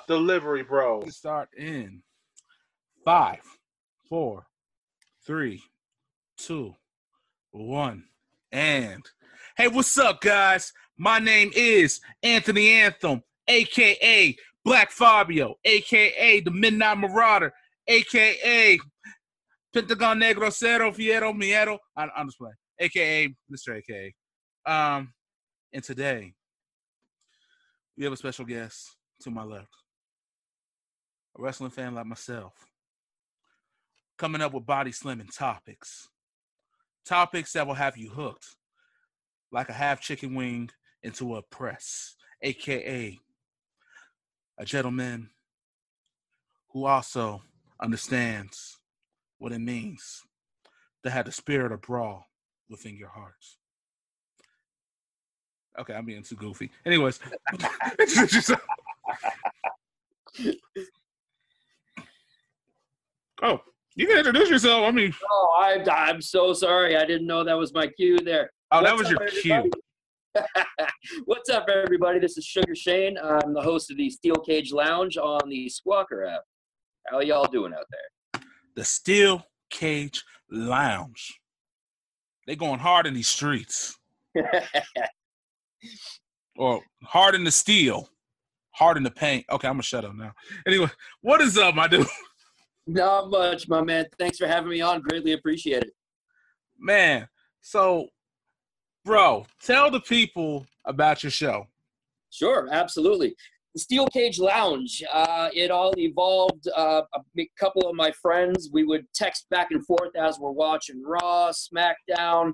delivery, bro. Start in 5, 4, 3, 2, 1, and hey, what's up, guys? My name is Anthony Anthem, aka Black Fabio, aka the Midnight Marauder, aka Pentagon Negro Cero Fiero Miero. I'm just playing, aka Mr. AKA. And today we have a special guest to my left, a wrestling fan like myself, coming up with body slimming topics that will have you hooked like a half chicken wing into a press, aka a gentleman who also understands what it means to have the spirit of brawl within your hearts. Okay, I'm being too goofy. Anyways, oh, you can introduce yourself. I mean, I'm so sorry. I didn't know that was my cue there. Oh, that was your cue. What's up, everybody? This is Sugar Shane. I'm the host of the Steel Cage Lounge on the Squawker app. How y'all doing out there? The Steel Cage Lounge. They going hard in these streets. Or hard in the steel, hard in the paint. Okay, I'm going to shut up now. Anyway, what is up, my dude? Not much, my man. Thanks for having me on. Greatly appreciate it. Man, so, bro, tell the people about your show. Sure, absolutely. The Steel Cage Lounge, it all evolved. A couple of my friends, we would text back and forth as we're watching Raw, SmackDown.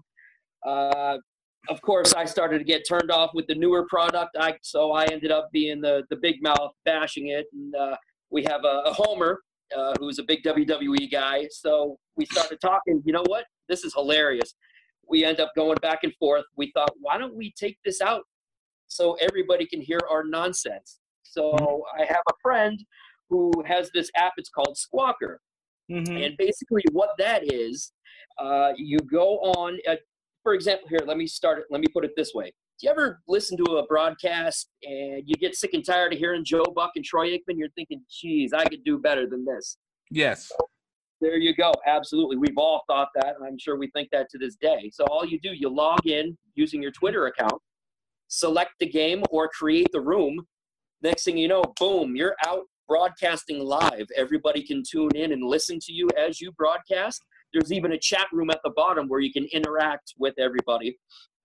Of course, I started to get turned off with the newer product, so I ended up being the big mouth bashing it. And we have a Homer, who's a big WWE guy. So we started talking, you know what? This is hilarious. We end up going back and forth. We thought, why don't we take this out so everybody can hear our nonsense? So I have a friend who has this app. It's called Squawker. Mm-hmm. And basically what that is, you go on for example, here, let me put it this way. Do you ever listen to a broadcast and you get sick and tired of hearing Joe Buck and Troy Aikman? You're thinking, geez, I could do better than this. Yes. So there you go. Absolutely. We've all thought that, and I'm sure we think that to this day. So all you do, you log in using your Twitter account, select the game or create the room. Next thing you know, boom, you're out broadcasting live. Everybody can tune in and listen to you as you broadcast. There's even a chat room at the bottom where you can interact with everybody.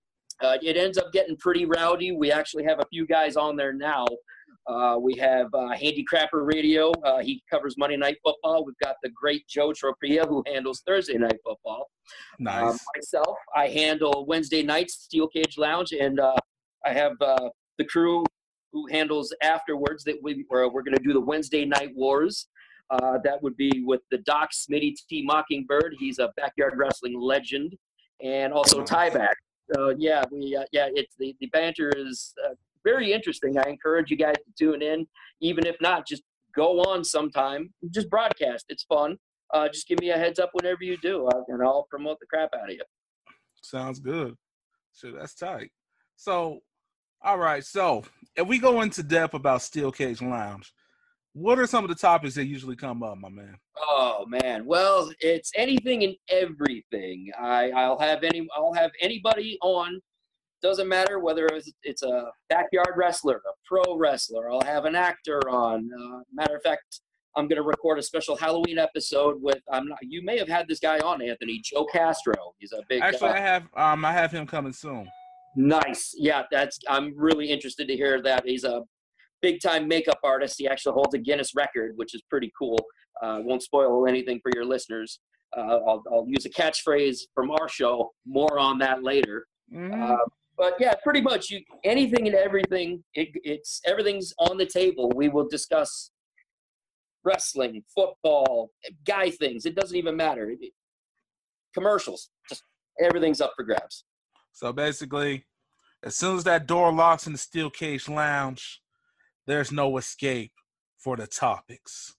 It ends up getting pretty rowdy. We actually have a few guys on there now. We have Handy Crapper Radio. He covers Monday Night Football. We've got the great Joe Tropia, who handles Thursday Night Football. Nice. Myself, I handle Wednesday nights, Steel Cage Lounge, and I have the crew who handles afterwards. That we're going to do the Wednesday Night Wars. That would be with the Doc Smitty T. Mockingbird. He's a backyard wrestling legend, and also Tieback. So it's the banter is very interesting. I encourage you guys to tune in, even if not, just go on sometime. Just broadcast. It's fun. Just give me a heads up whenever you do, and I'll promote the crap out of you. Sounds good. Sure, that's tight. So, all right. So, if we go into depth about Steel Cage Lounge, what are some of the topics that usually come up, my man? Oh man, well, it's anything and everything. I'll have anybody on. Doesn't matter whether it's a backyard wrestler, a pro wrestler. I'll have an actor on. Matter of fact, I'm going to record a special Halloween episode with. You may have had this guy on, Anthony, Joe Castro. He's a big. Actually, I have him coming soon. Nice, yeah. I'm really interested to hear that. He's a big-time makeup artist. He actually holds a Guinness record, which is pretty cool. Won't spoil anything for your listeners. I'll use a catchphrase from our show. More on that later. Mm-hmm. But yeah, pretty much anything and everything. It's everything's on the table. We will discuss wrestling, football, guy things. It doesn't even matter. Commercials. Just everything's up for grabs. So basically, as soon as that door locks in the Steel Cage Lounge, there's no escape for the topics.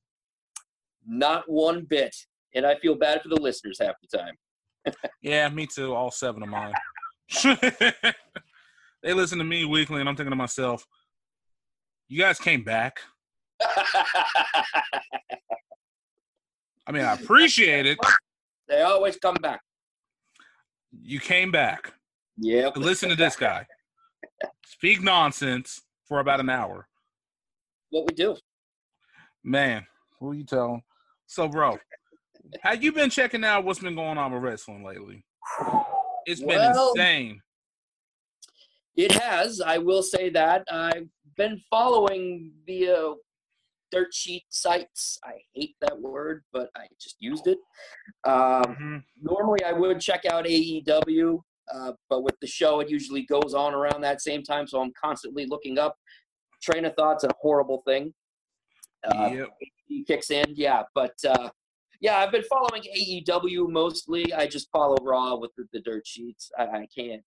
Not one bit. And I feel bad for the listeners half the time. Yeah, me too. All 7 of mine. They listen to me weekly, and I'm thinking to myself, you guys came back? I mean, I appreciate it. They always come back. You came back. Yep. Listen to this guy. Speak nonsense for about an hour. What we do. Man, who you telling? So, bro, have you been checking out what's been going on with wrestling lately? It's been insane. It has. I will say that. I've been following via dirt sheet sites. I hate that word, but I just used it. Normally, I would check out AEW, but with the show, it usually goes on around that same time, so I'm constantly looking up. Train of thought's a horrible thing. Yep. He kicks in, yeah, but yeah, I've been following AEW mostly. I just follow Raw with the dirt sheets. I can't.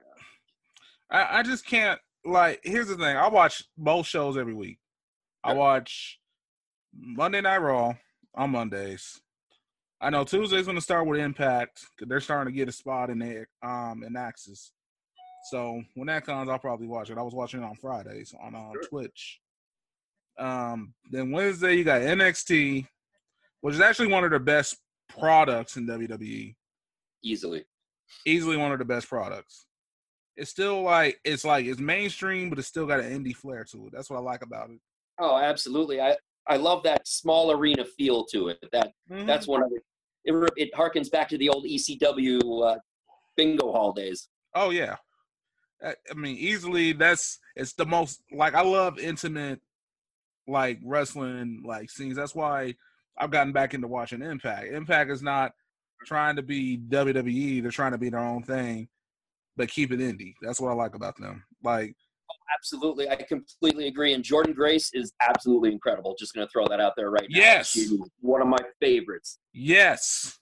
I just can't. Like, here's the thing. I watch both shows every week. I watch Monday Night Raw on Mondays. I know Tuesday's going to start with Impact because they're starting to get a spot in there in Axis. So when that comes, I'll probably watch it. I was watching it on Fridays on Twitch. Then Wednesday, you got NXT, which is actually one of the best products in WWE. Easily one of the best products. It's still it's mainstream, but it's still got an indie flair to it. That's what I like about it. Oh, absolutely. I love that small arena feel to it. That's one of it harkens back to the old ECW bingo hall days. Oh yeah. I mean, easily it's the most, like, I love intimate, like, wrestling, like, scenes. That's why I've gotten back into watching Impact. Impact is not trying to be WWE. They're trying to be their own thing, but keep it indie. That's what I like about them. Like, absolutely. I completely agree. And Jordan Grace is absolutely incredible. Just going to throw that out there right now. Yes. She's one of my favorites. Yes.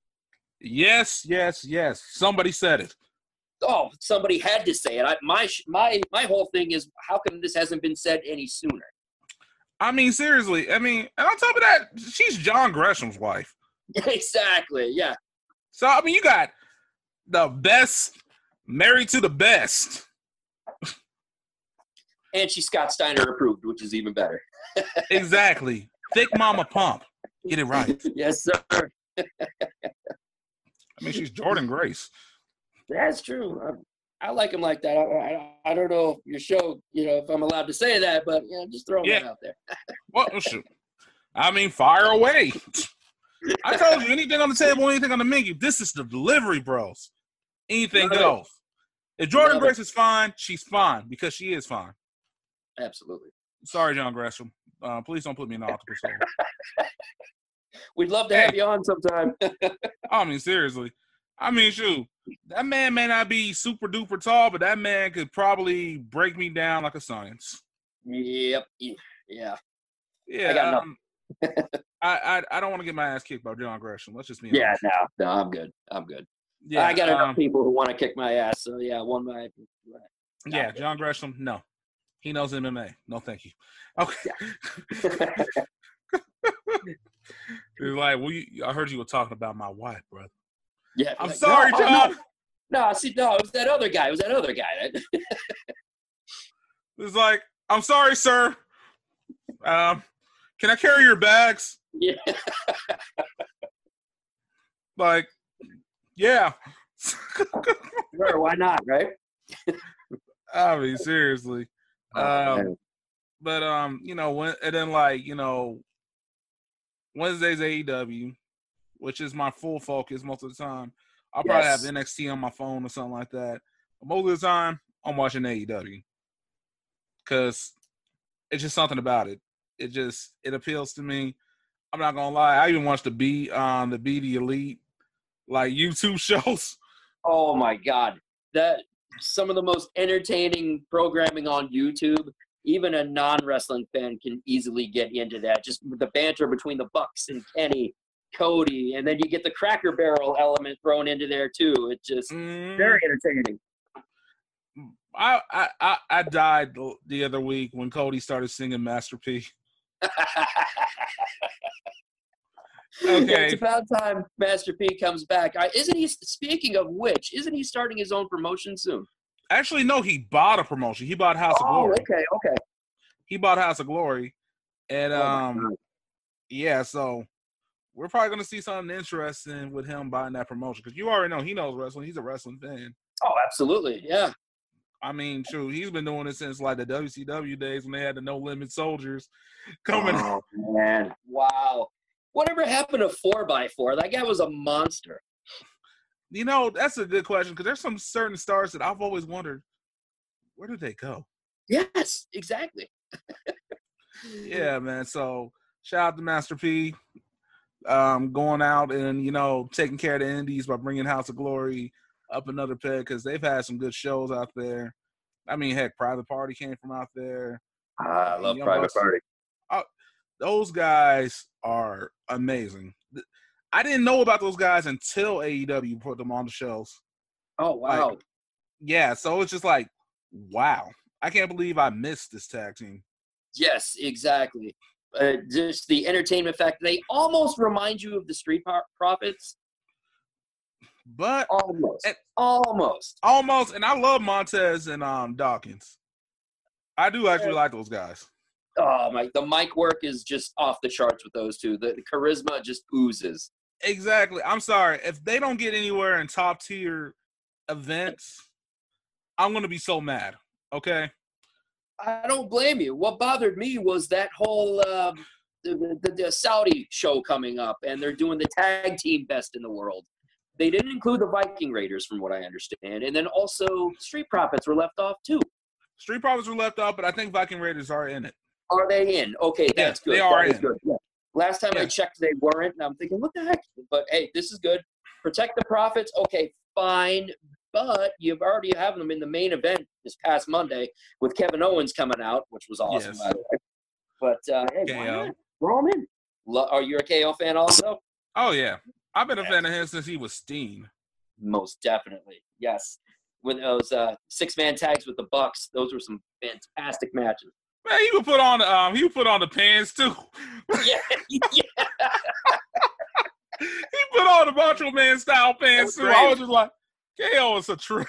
Somebody said it. Oh, somebody had to say it. My whole thing is, how come this hasn't been said any sooner? I mean, seriously. I mean, and on top of that, she's John Gresham's wife. Exactly, yeah. So, I mean, you got the best married to the best. And she's Scott Steiner approved, which is even better. Exactly. Thick Mama Pump. Get it right. Yes, sir. I mean, she's Jordan Grace. That's true. I like him like that. I don't know your show, if I'm allowed to say that, but just throwing that out there. Well, shoot. I mean, fire away. I told you, anything on the table, anything on the menu. This is the delivery, bros. Anything goes. If Jordan Grace is fine, she's fine because she is fine. Absolutely. Sorry, John Gresham. Please don't put me in the octopus hole. We'd love to have you on sometime. I mean, seriously. I mean, shoot. That man may not be super duper tall, but that man could probably break me down like a science. Yep. Yeah. Yeah. I got nothing. I don't want to get my ass kicked by John Gresham. Let's just be honest. No, I'm good. Yeah, I got enough people who want to kick my ass. So yeah, Yeah, John Gresham. No, he knows MMA. No, thank you. Okay. He's like, I heard you were talking about my wife, brother. Yeah, I'm sorry, John. No, it was that other guy. It's like, I'm sorry, sir. Can I carry your bags? Yeah. Like, yeah. Sure, why not, right? I mean, seriously. But Wednesday's AEW, which is my full focus most of the time. I'll probably have NXT on my phone or something like that. But most of the time, I'm watching AEW because it's just something about it. It appeals to me. I'm not gonna lie. I even watched the Be the Elite, like, YouTube shows. Oh my God, that some of the most entertaining programming on YouTube. Even a non-wrestling fan can easily get into that. Just the banter between the Bucks and Kenny, Cody, and then you get the Cracker Barrel element thrown into there too. It's just very entertaining. I died the other week when Cody started singing Master P. Okay. It's about time Master P comes back. Isn't he, speaking of which, isn't he starting his own promotion soon? Actually, no, he bought a promotion. He bought House of Glory. Okay. He bought House of Glory. And Oh my God. yeah, so we're probably gonna see something interesting with him buying that promotion because you already know he knows wrestling. He's a wrestling fan. Oh, absolutely. Yeah. I mean, true, he's been doing it since like the WCW days when they had the No Limit Soldiers coming. Oh man. Wow. Whatever happened to 4x4? That guy was a monster. You know, that's a good question because there's some certain stars that I've always wondered, where did they go? Yes, exactly. Yeah, man. So shout out to Master P, going out and taking care of the indies by bringing House of Glory up another peg because they've had some good shows out there. I mean, heck, Private Party came from out there. I love Young Private Bucks. Party. Those guys are amazing. I didn't know about those guys until AEW put them on the shows. Oh, wow. Like, yeah, so it's just like, wow. I can't believe I missed this tag team. Yes, exactly. Just the entertainment factor. They almost remind you of the Street Profits. But almost. And I love Montez and Dawkins. I do actually like those guys. Oh my! The mic work is just off the charts with those two. The charisma just oozes. Exactly. I'm sorry if they don't get anywhere in top tier events. I'm gonna be so mad. Okay. I don't blame you. What bothered me was that whole the Saudi show coming up, and they're doing the tag team best in the world. They didn't include the Viking Raiders, from what I understand, and then also Street Profits were left off too. Street Profits were left off, but I think Viking Raiders are in it. Are they in? Okay, that's good. They are in. Good. Yeah. Last time I checked, they weren't, and I'm thinking, what the heck? But hey, this is good. Protect the Profits. Okay, fine. But you've already having them in the main event this past Monday with Kevin Owens coming out, which was awesome, by the way. But hey, why not? Throw him in. Are you a KO fan also? Oh yeah, I've been a fan of him since he was Steen. Most definitely, yes. When those 6-man tags with the Bucks, those were some fantastic matches. Man, he would put on the pants too. Yeah. He put on the Macho Man style pants too. I was just like, KO is a trip.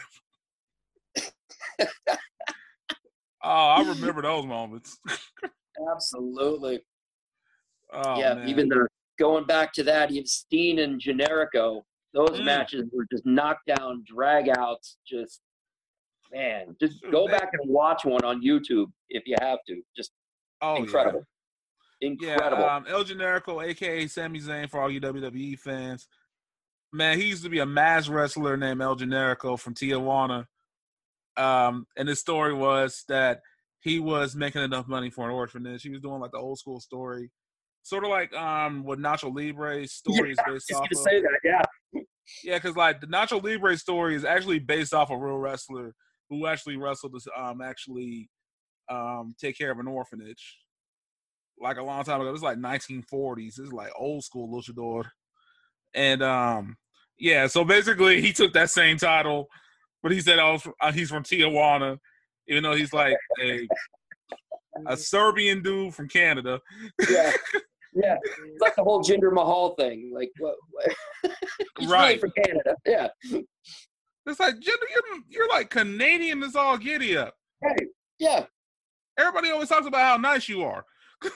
Oh, I remember those moments. Absolutely. Oh, yeah, man. Even going back to that, you have Steen and Generico. Those matches were just knockdown, drag-outs. Just go back and watch one on YouTube if you have to. Just incredible. Yeah. Incredible. Yeah, El Generico, a.k.a. Sami Zayn for all you WWE fans. Man, he used to be a mass wrestler named El Generico from Tijuana. And his story was that he was making enough money for an orphanage. He was doing like the old school story. Sort of like what Nacho Libre's story is based off of. Say that, yeah. Yeah, because like the Nacho Libre story is actually based off a real wrestler who actually wrestled to take care of an orphanage. Like a long time ago. It was like 1940s. This is like old school luchador. And yeah, so basically he took that same title, but he said he's from Tijuana, even though he's like a Serbian dude from Canada. Yeah. Yeah, it's like the whole Jinder Mahal thing. Like, what? He's right. Really from Canada. Yeah. It's like, Jinder, you're like Canadian as all giddy up. Hey, yeah. Everybody always talks about how nice you are.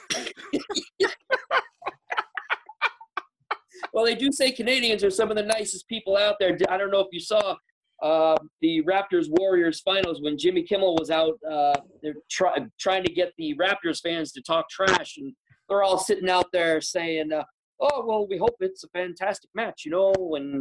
Well, they do say Canadians are some of the nicest people out there. I don't know if you saw the Raptors-Warriors finals when Jimmy Kimmel was out. They're trying to get the Raptors fans to talk trash, and they're all sitting out there saying, oh, well, we hope it's a fantastic match, and,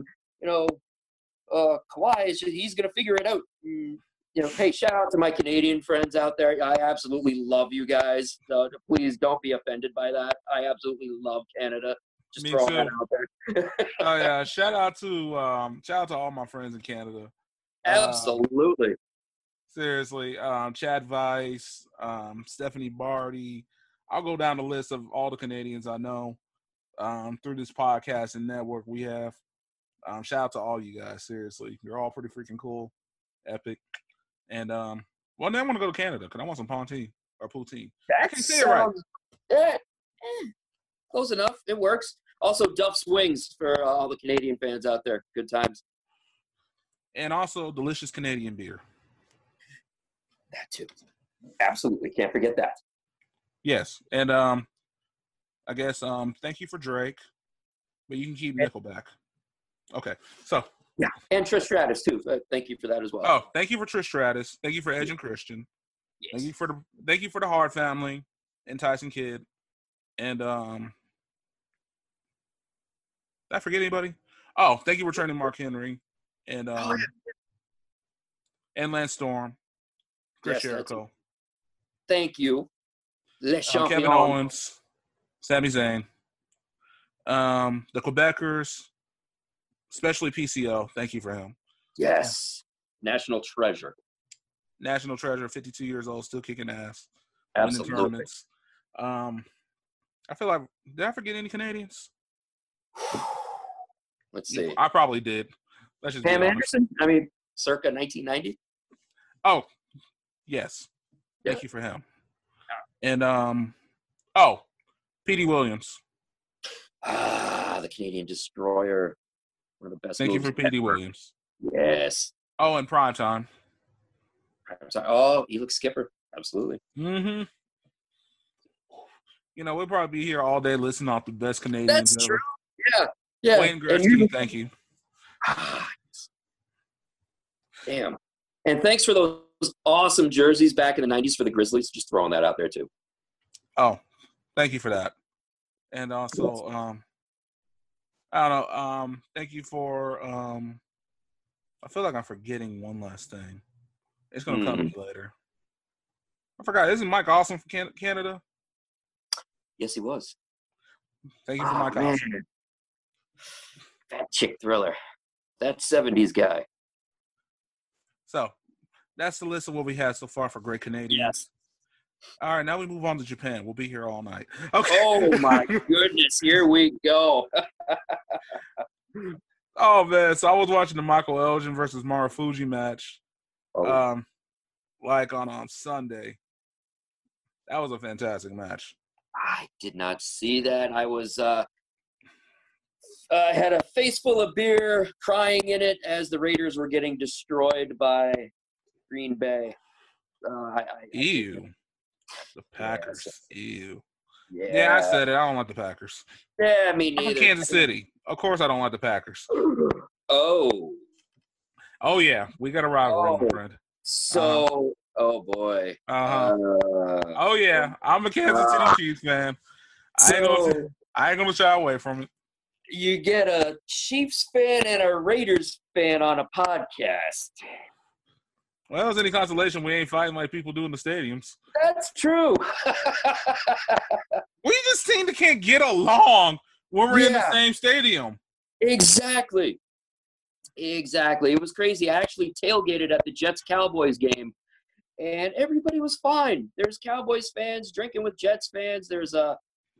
Kawhi, he's going to figure it out. And, hey, shout out to my Canadian friends out there. I absolutely love you guys. Please don't be offended by that. I absolutely love Canada. Just throwing that out there. Oh, yeah. Shout out to all my friends in Canada. Absolutely. Seriously. Chad Weiss, Stephanie Barty. I'll go down the list of all the Canadians I know through this podcast and network we have. Shout out to all you guys. Seriously. You're all pretty freaking cool. Epic. And, then I want to go to Canada because I want some poutine or poutine. I can't say it right. Close enough. It works. Also, Duff's Wings for all the Canadian fans out there. Good times. And also, delicious Canadian beer. That too. Absolutely. Can't forget that. Yes. And I guess thank you for Drake, but you can keep Nickelback. Okay, so yeah, and Trish Stratus too. Thank you for that as well. Oh, thank you for Trish Stratus. Thank you for Edge and Christian. Yes. Thank you for the Hard Family and Tyson Kidd. And did I forget anybody? Oh, thank you for training Mark Henry and and Lance Storm, Chris Jericho. Thank you, Kevin Owens, Sami Zayn, the Quebecers, especially PCO. Thank you for him. Yes, national treasure. National treasure, 52 years old, still kicking ass. Absolutely. Winning tournaments. I feel like, did I forget any Canadians? Let's see. I probably did. Let's just Pam Anderson? I mean, circa 1990? Oh, yes. Yeah. Thank you for him. And, Petey Williams. The Canadian Destroyer. One of the best Thank you for Petey Williams. Yes. Oh, and Primetime. Oh, he looks skipper. Absolutely. Mm-hmm. You know, we'll probably be here all day listening off the best Canadians That's ever. True. Yeah. Wayne Gretzky, thank you. Damn. And thanks for those awesome jerseys back in the 90s for the Grizzlies. Just throwing that out there, too. Oh, thank you for that. And also, I don't know, thank you for, I feel like I'm forgetting one last thing. It's going to come to me later. I forgot. Isn't Mike Awesome from Canada? Yes, he was. Thank you for Mike Awesome. That chick thriller. That 70s guy. So, that's the list of what we had so far for great Canadians. Yes. All right, now we move on to Japan. We'll be here all night. Okay. Oh, my goodness. Here we go. Oh, man. So, I was watching the Michael Elgin versus Marufuji match. Oh. Like on Sunday. That was a fantastic match. I did not see that. I was had a face full of beer, crying in it as the Raiders were getting destroyed by Green Bay. Ew. The Packers. Yeah, Ew. Yeah, I said it. I don't like the Packers. Yeah, me neither. I'm from Kansas City. Of course I don't like the Packers. Oh, yeah. We got a rivalry, my friend. So, oh, boy. Oh, yeah. I'm a Kansas City Chiefs fan. I ain't gonna shy away from it. You get a Chiefs fan and a Raiders fan on a podcast. Well, as any consolation, we ain't fighting like people do in the stadiums. That's true. We just seem to can't get along when we're in the same stadium. Exactly. It was crazy. I actually tailgated at the Jets-Cowboys game, and everybody was fine. There's Cowboys fans drinking with Jets fans. There's a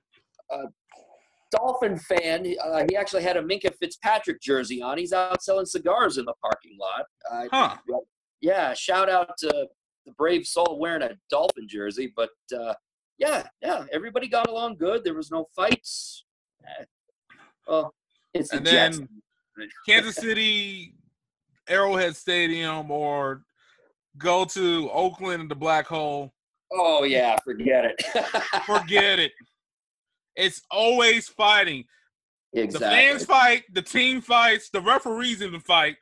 Dolphin fan. He actually had a Minka Fitzpatrick jersey on. He's out selling cigars in the parking lot. Yeah, shout out to the brave soul wearing a Dolphin jersey. But, yeah, everybody got along good. There was no fights. Well, it's the Jets. Kansas City, Arrowhead Stadium, or go to Oakland and the Black Hole. Oh, yeah, forget it. Forget it. It's always fighting. Exactly. The fans fight, the team fights, the referees even fight.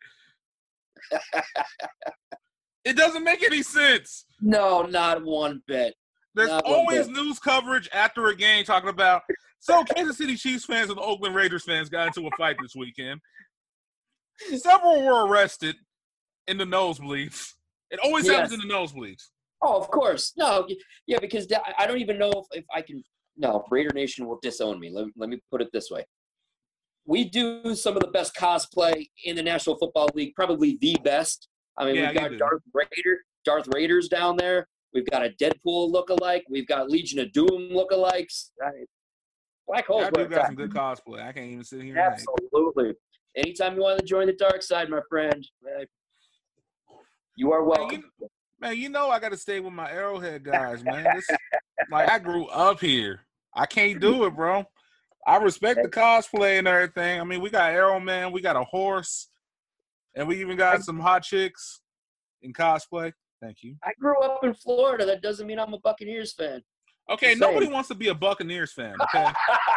It doesn't make any sense. No, not one bit. There's always news coverage after a game talking about, so Kansas City Chiefs fans and Oakland Raiders fans got into a fight this weekend. Several were arrested in the nosebleeds. It always happens in the nosebleeds. Oh, of course. No, yeah, because I don't even know if I can. No, Raider Nation will disown me. Let me put it this way. We do some of the best cosplay in the National Football League, probably the best. I mean, we've got Darth Raiders down there. We've got a Deadpool lookalike. We've got Legion of Doom lookalikes. Black Hole's I do got some good cosplay. I can't even sit here. Absolutely. Anytime you want to join the dark side, my friend, you are welcome. Man, you know I got to stay with my Arrowhead guys, man. I grew up here. I can't do it, bro. I respect the cosplay and everything. I mean, we got Arrow Man, we got a horse, and we even got some hot chicks in cosplay. Thank you. I grew up in Florida. That doesn't mean I'm a Buccaneers fan. Okay, Just nobody saying. wants to be a Buccaneers fan, okay?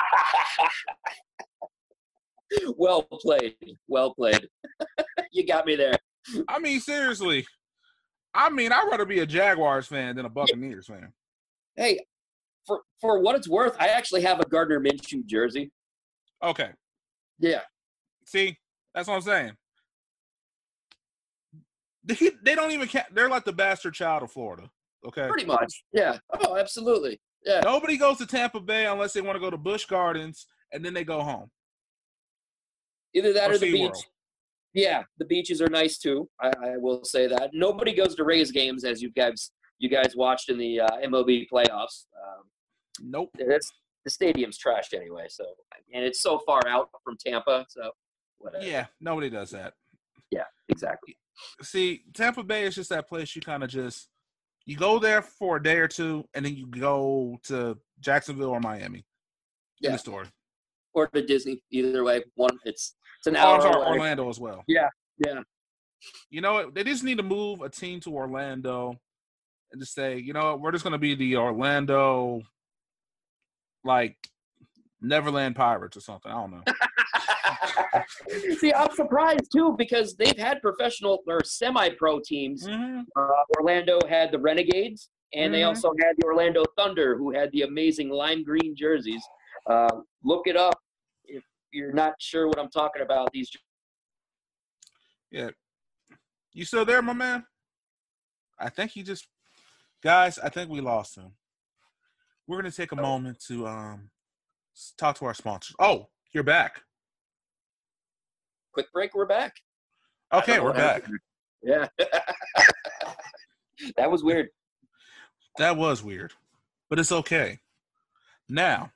Well played. Well played. You got me there. I mean, seriously. I mean, I'd rather be a Jaguars fan than a Buccaneers fan. Hey, for what it's worth, I actually have a Gardner Minshew jersey. Okay. Yeah. See, that's what I'm saying. They don't even – they're like the bastard child of Florida, okay? Pretty much. Yeah. Oh, absolutely. Yeah. Nobody goes to Tampa Bay unless they want to go to Busch Gardens, and then they go home. Either that or the beach. SeaWorld. Yeah, the beaches are nice too. I will say that. Nobody goes to Rays games, as you guys watched in the MLB playoffs. Nope. The stadium's trashed anyway, so and it's so far out from Tampa, so whatever. Yeah, nobody does that. Yeah, exactly. See, Tampa Bay is just that place you kind of just you go there for a day or two, and then you go to Jacksonville or Miami. Yeah. In the story. Or to Disney. Either way, it's an hour Or away. Orlando as well. Yeah. You know what? They just need to move a team to Orlando and just say, you know what, we're just going to be the Orlando, like, Neverland Pirates or something. I don't know. See, I'm surprised too because they've had professional or semi-pro teams. Mm-hmm. Orlando had the Renegades, and they also had the Orlando Thunder, who had the amazing lime green jerseys. Look it up if you're not sure what I'm talking about. These. Yeah. You still there, my man? I think he just – guys, I think we lost him. We're going to take a moment to talk to our sponsors. Oh, you're back. Quick break, we're back. Okay, we're back. Yeah. That was weird. That was weird, but it's okay. Now,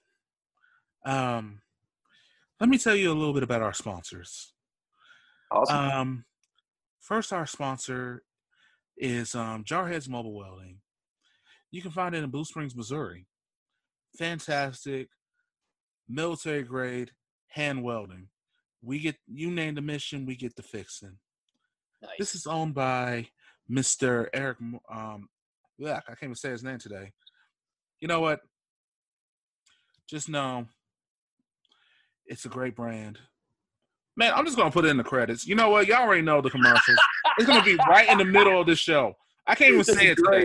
let me tell you a little bit about our sponsors. Awesome. First, our sponsor is Jarheads Mobile Welding. You can find it in Blue Springs, Missouri. Fantastic, military grade hand welding. We get you name the mission, we get the fixing. Nice. This is owned by Mr. Eric. I can't even say his name today. You know what? Just know it's a great brand. Man, I'm just going to put it in the credits. You know what? Y'all already know the commercials. It's going to be right in the middle of the show. I can't even say it today.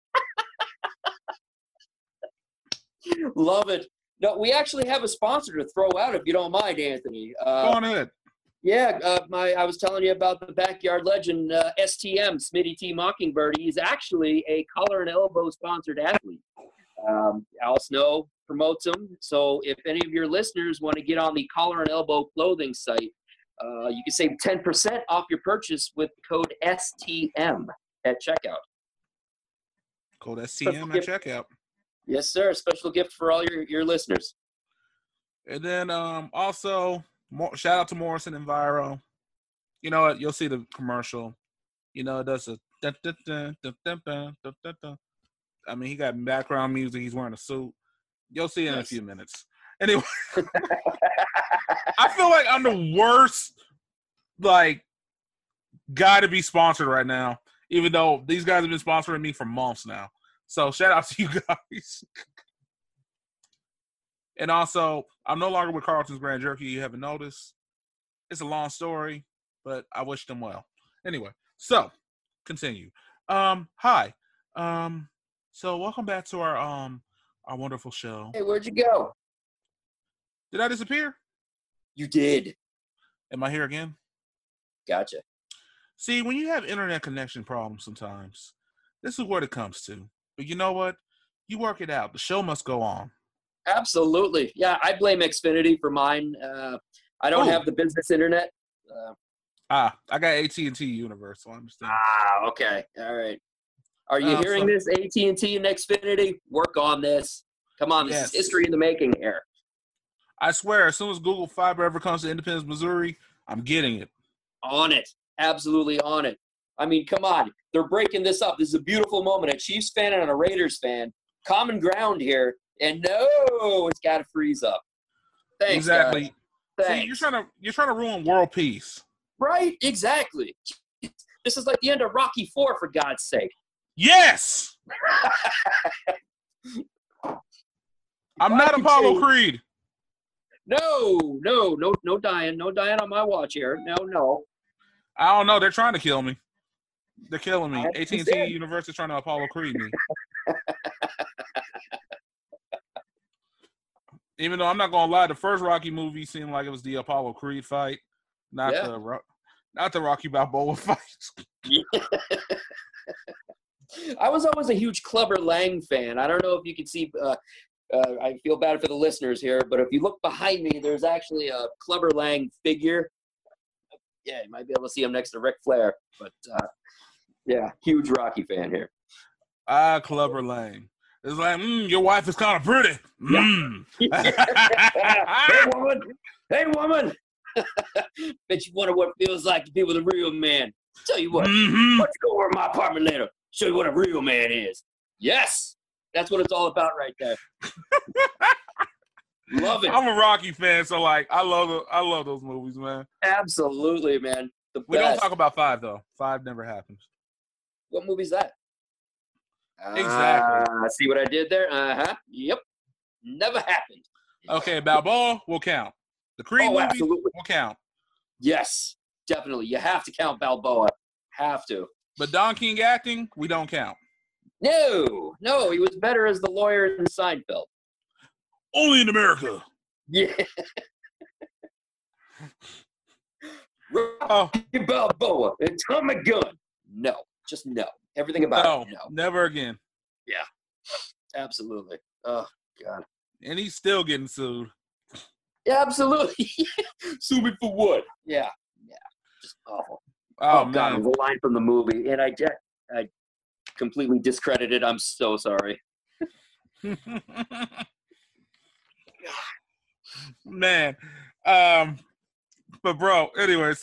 Love it. No, we actually have a sponsor to throw out if you don't mind, Anthony. Go on ahead. Yeah, I was telling you about the backyard legend, STM, Smitty T. Mockingbird. He's actually a collar and elbow sponsored athlete. Al Snow promotes him. So if any of your listeners want to get on the collar and elbow clothing site, you can save 10% off your purchase with code STM at checkout. Code STM at checkout. Yes, sir. A special gift for all your listeners. And then also, shout out to Morrison Enviro. You know what? You'll see the commercial. You know, it does a I mean, he got background music. He's wearing a suit. You'll see it in a few minutes. Anyway, I feel like I'm the worst, guy to be sponsored right now, even though these guys have been sponsoring me for months now. So shout out to you guys. And also, I'm no longer with Carlton's Grand Jerky. You haven't noticed. It's a long story, but I wish them well. Anyway, so continue. Hi. So welcome back to our wonderful show. Hey, where'd you go? Did I disappear? You did. Am I here again? Gotcha. See, when you have internet connection problems sometimes, this is what it comes to. But you know what? You work it out. The show must go on. Absolutely. Yeah, I blame Xfinity for mine. I don't have the business internet. I got AT&T Universe, so I understand. Okay. All right. Are you hearing this, AT&T and Xfinity? Work on this. Come on, this is history in the making here. I swear, as soon as Google Fiber ever comes to Independence, Missouri, I'm getting it. On it. Absolutely on it. I mean, come on. They're breaking this up. This is a beautiful moment. A Chiefs fan and a Raiders fan. Common ground here. And no, it's got to freeze up. Thanks, exactly. Guys. Thanks. See, you're trying to ruin world peace. Right? Exactly. This is like the end of Rocky IV, for God's sake. Yes! I'm If I not could Apollo change- Creed. No dying. No dying on my watch here. No. I don't know. They're trying to kill me. They're killing me. I AT&T understand. Universe is trying to Apollo Creed me. Even though I'm not gonna lie, the first Rocky movie seemed like it was the Apollo Creed fight, not Yeah. the Rocky Balboa fight. I was always a huge Clubber Lang fan. I don't know if you can see. I feel bad for the listeners here, but if you look behind me, there's actually a Clubber Lang figure. Yeah, you might be able to see him next to Ric Flair. But yeah, huge Rocky fan here. Clubber Lang. It's like, your wife is kind of pretty. Hey woman. Bet you wonder what it feels like to be with a real man. Tell you what, Mm-hmm. let's go over to my apartment later. Show you what a real man is. Yes, that's what it's all about right there. Love it. I'm a Rocky fan, so like I love those movies, man. Absolutely, man. The We don't best. talk about 5 though. 5 never happens. What movie's that? Exactly. See what I did there? Yep. Never happened. Okay, Balboa will count. The Creed movie absolutely. will count. Yes, definitely. You have to count Balboa. Have to. But Don King acting, we don't count. No, he was better as the lawyer in Seinfeld. Only in America. Yeah. Oh, Rocky Balboa and Tommy Gunn. No, just no. Everything about it, no. Never again. Absolutely. Oh, God. And he's still getting sued. Yeah, absolutely. Sue me for what? Yeah. Just awful. Oh, God, it man. was a line from the movie, and I completely discredited. I'm so sorry. Man. But bro, anyway,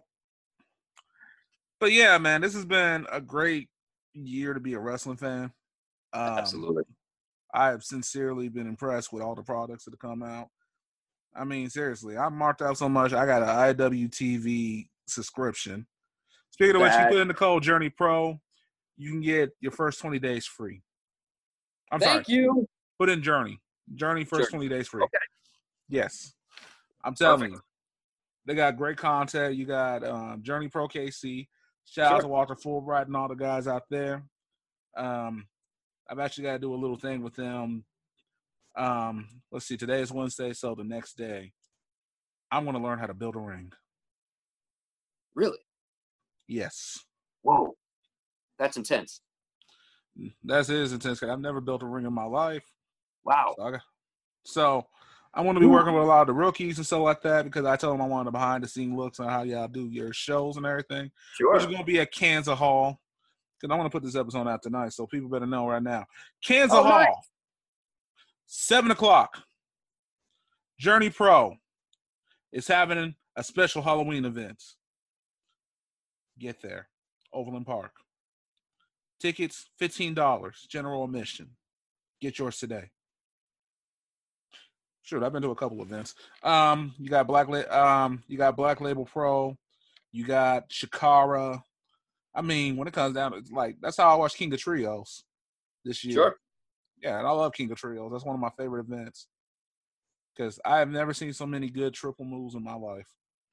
but yeah, man, this has been a great year to be a wrestling fan. Absolutely. I have sincerely been impressed with all the products that have come out. I mean, seriously, I'm marked out so much. I got an IWTV subscription. Speaking of which, you put in the code Journey Pro, you can get your first 20 days free. Thank you. Put in Journey first 20 days free. Okay. Yes, I'm telling Perfect. you, they got great content. You got Journey Pro KC. Shout out to Walter Fulbright and all the guys out there. I've actually got to do a little thing with them. Let's see, today is Wednesday, so the next day, I'm going to learn how to build a ring. Really? Yes. Whoa. That's intense. That is intense. I've never built a ring in my life. Wow. So I'm going to be working with a lot of the rookies and stuff like that because I told them I wanted the behind-the-scenes looks on how y'all do your shows and everything. Sure. Which is going to be at Kansas Hall. Because I want to put this episode out tonight, so people better know right now. Kansas Hall, nice. 7 o'clock. Journey Pro is having a special Halloween event. Get there. Overland Park. Tickets, $15. General admission. Get yours today. Sure, I've been to a couple events. You got Black Label Pro. You got Shikara. I mean, when it comes down to like, that's how I watched King of Trios this year. Sure. Yeah, and I love King of Trios. That's one of my favorite events because I have never seen so many good triple moves in my life.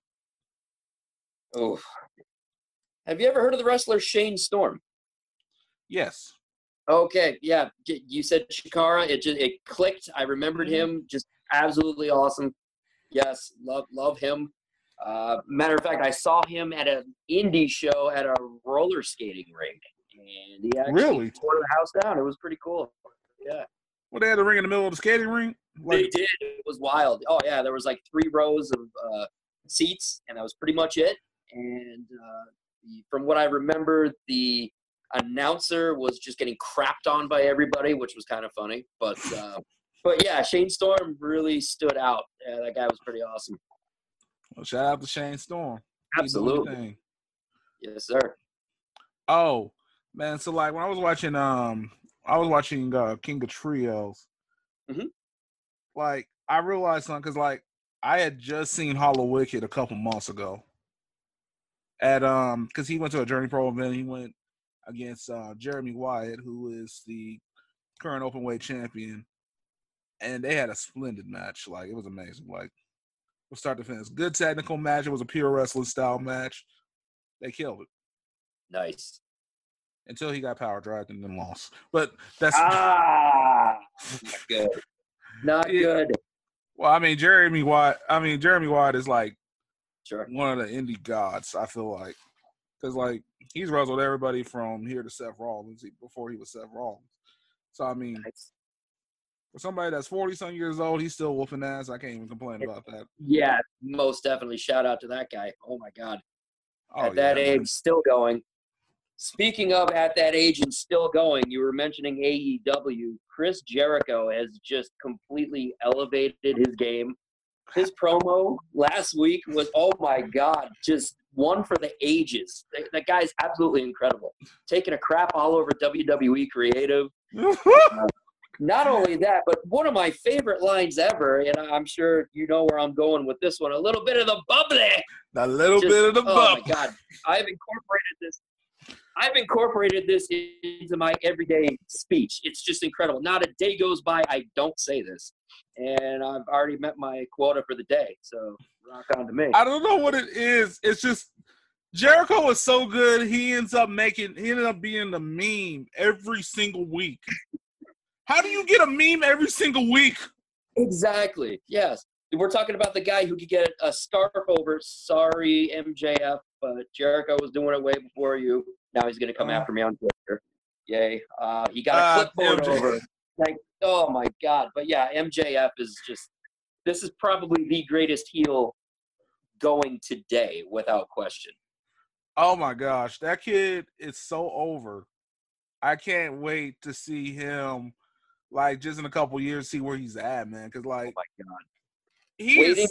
Oh. Have you ever heard of the wrestler Shane Storm? Yes. Okay, yeah. You said Shikara. It clicked. I remembered him. Just absolutely awesome. Yes, love him. Matter of fact, I saw him at an indie show at a roller skating rink, and he actually tore the house down. It was pretty cool. Yeah. Well, they had the ring in the middle of the skating rink? They did. It was wild. Oh, yeah. There was like 3 rows of seats, and that was pretty much it. And from what I remember, the announcer was just getting crapped on by everybody, which was kind of funny. But yeah, Shane Storm really stood out. Yeah, that guy was pretty awesome. Well, shout out to Shane Storm. Absolutely. Yes, sir. Oh, man. So, like, when I was watching King of Trios, like, I realized something because, like, I had just seen Hollow Wicked a couple months ago. Because he went to a Journey Pro event. He went against Jeremy Wyatt, who is the current openweight champion. and they had a splendid match. Like, it was amazing. Like, from start to finish. Good technical match. It was a pure wrestling style match. They killed it. Nice. Until he got power dragged and then lost. But that's not good. Not good. Well, I mean, Jeremy Watt is like one of the indie gods, I feel like. Because, like, he's wrestled everybody from here to Seth Rollins before he was Seth Rollins. So, I mean, for somebody that's 40-some years old, he's still whooping ass. I can't even complain about that. Yeah, most definitely. Shout out to that guy. Oh, my God. At that age, still going. Speaking of at that age and still going, you were mentioning AEW. Chris Jericho has just completely elevated his game. His promo last week was, oh, my God, just one for the ages. That guy's absolutely incredible. Taking a crap all over WWE Creative. Not only that, but one of my favorite lines ever, and I'm sure you know where I'm going with this one, a little bit of the bubbly. A little bit of the bubbly. Oh, my God. I've incorporated this into my everyday speech. It's just incredible. Not a day goes by I don't say this. And I've already met my quota for the day. So rock on to me. I don't know what it is. It's just Jericho is so good. He ended up being the meme every single week. How do you get a meme every single week? Exactly. Yes. We're talking about the guy who could get a scarf over. Sorry, MJF, but Jericho was doing it way before you. Now he's going to come after me on Twitter. Yay. He got a clipboard over. Like, oh, my God. But, yeah, MJF is just – this is probably the greatest heel going today without question. Oh, my gosh. That kid is so over. I can't wait to see him, like, just in a couple years, see where he's at, man. Because, like, oh, my God.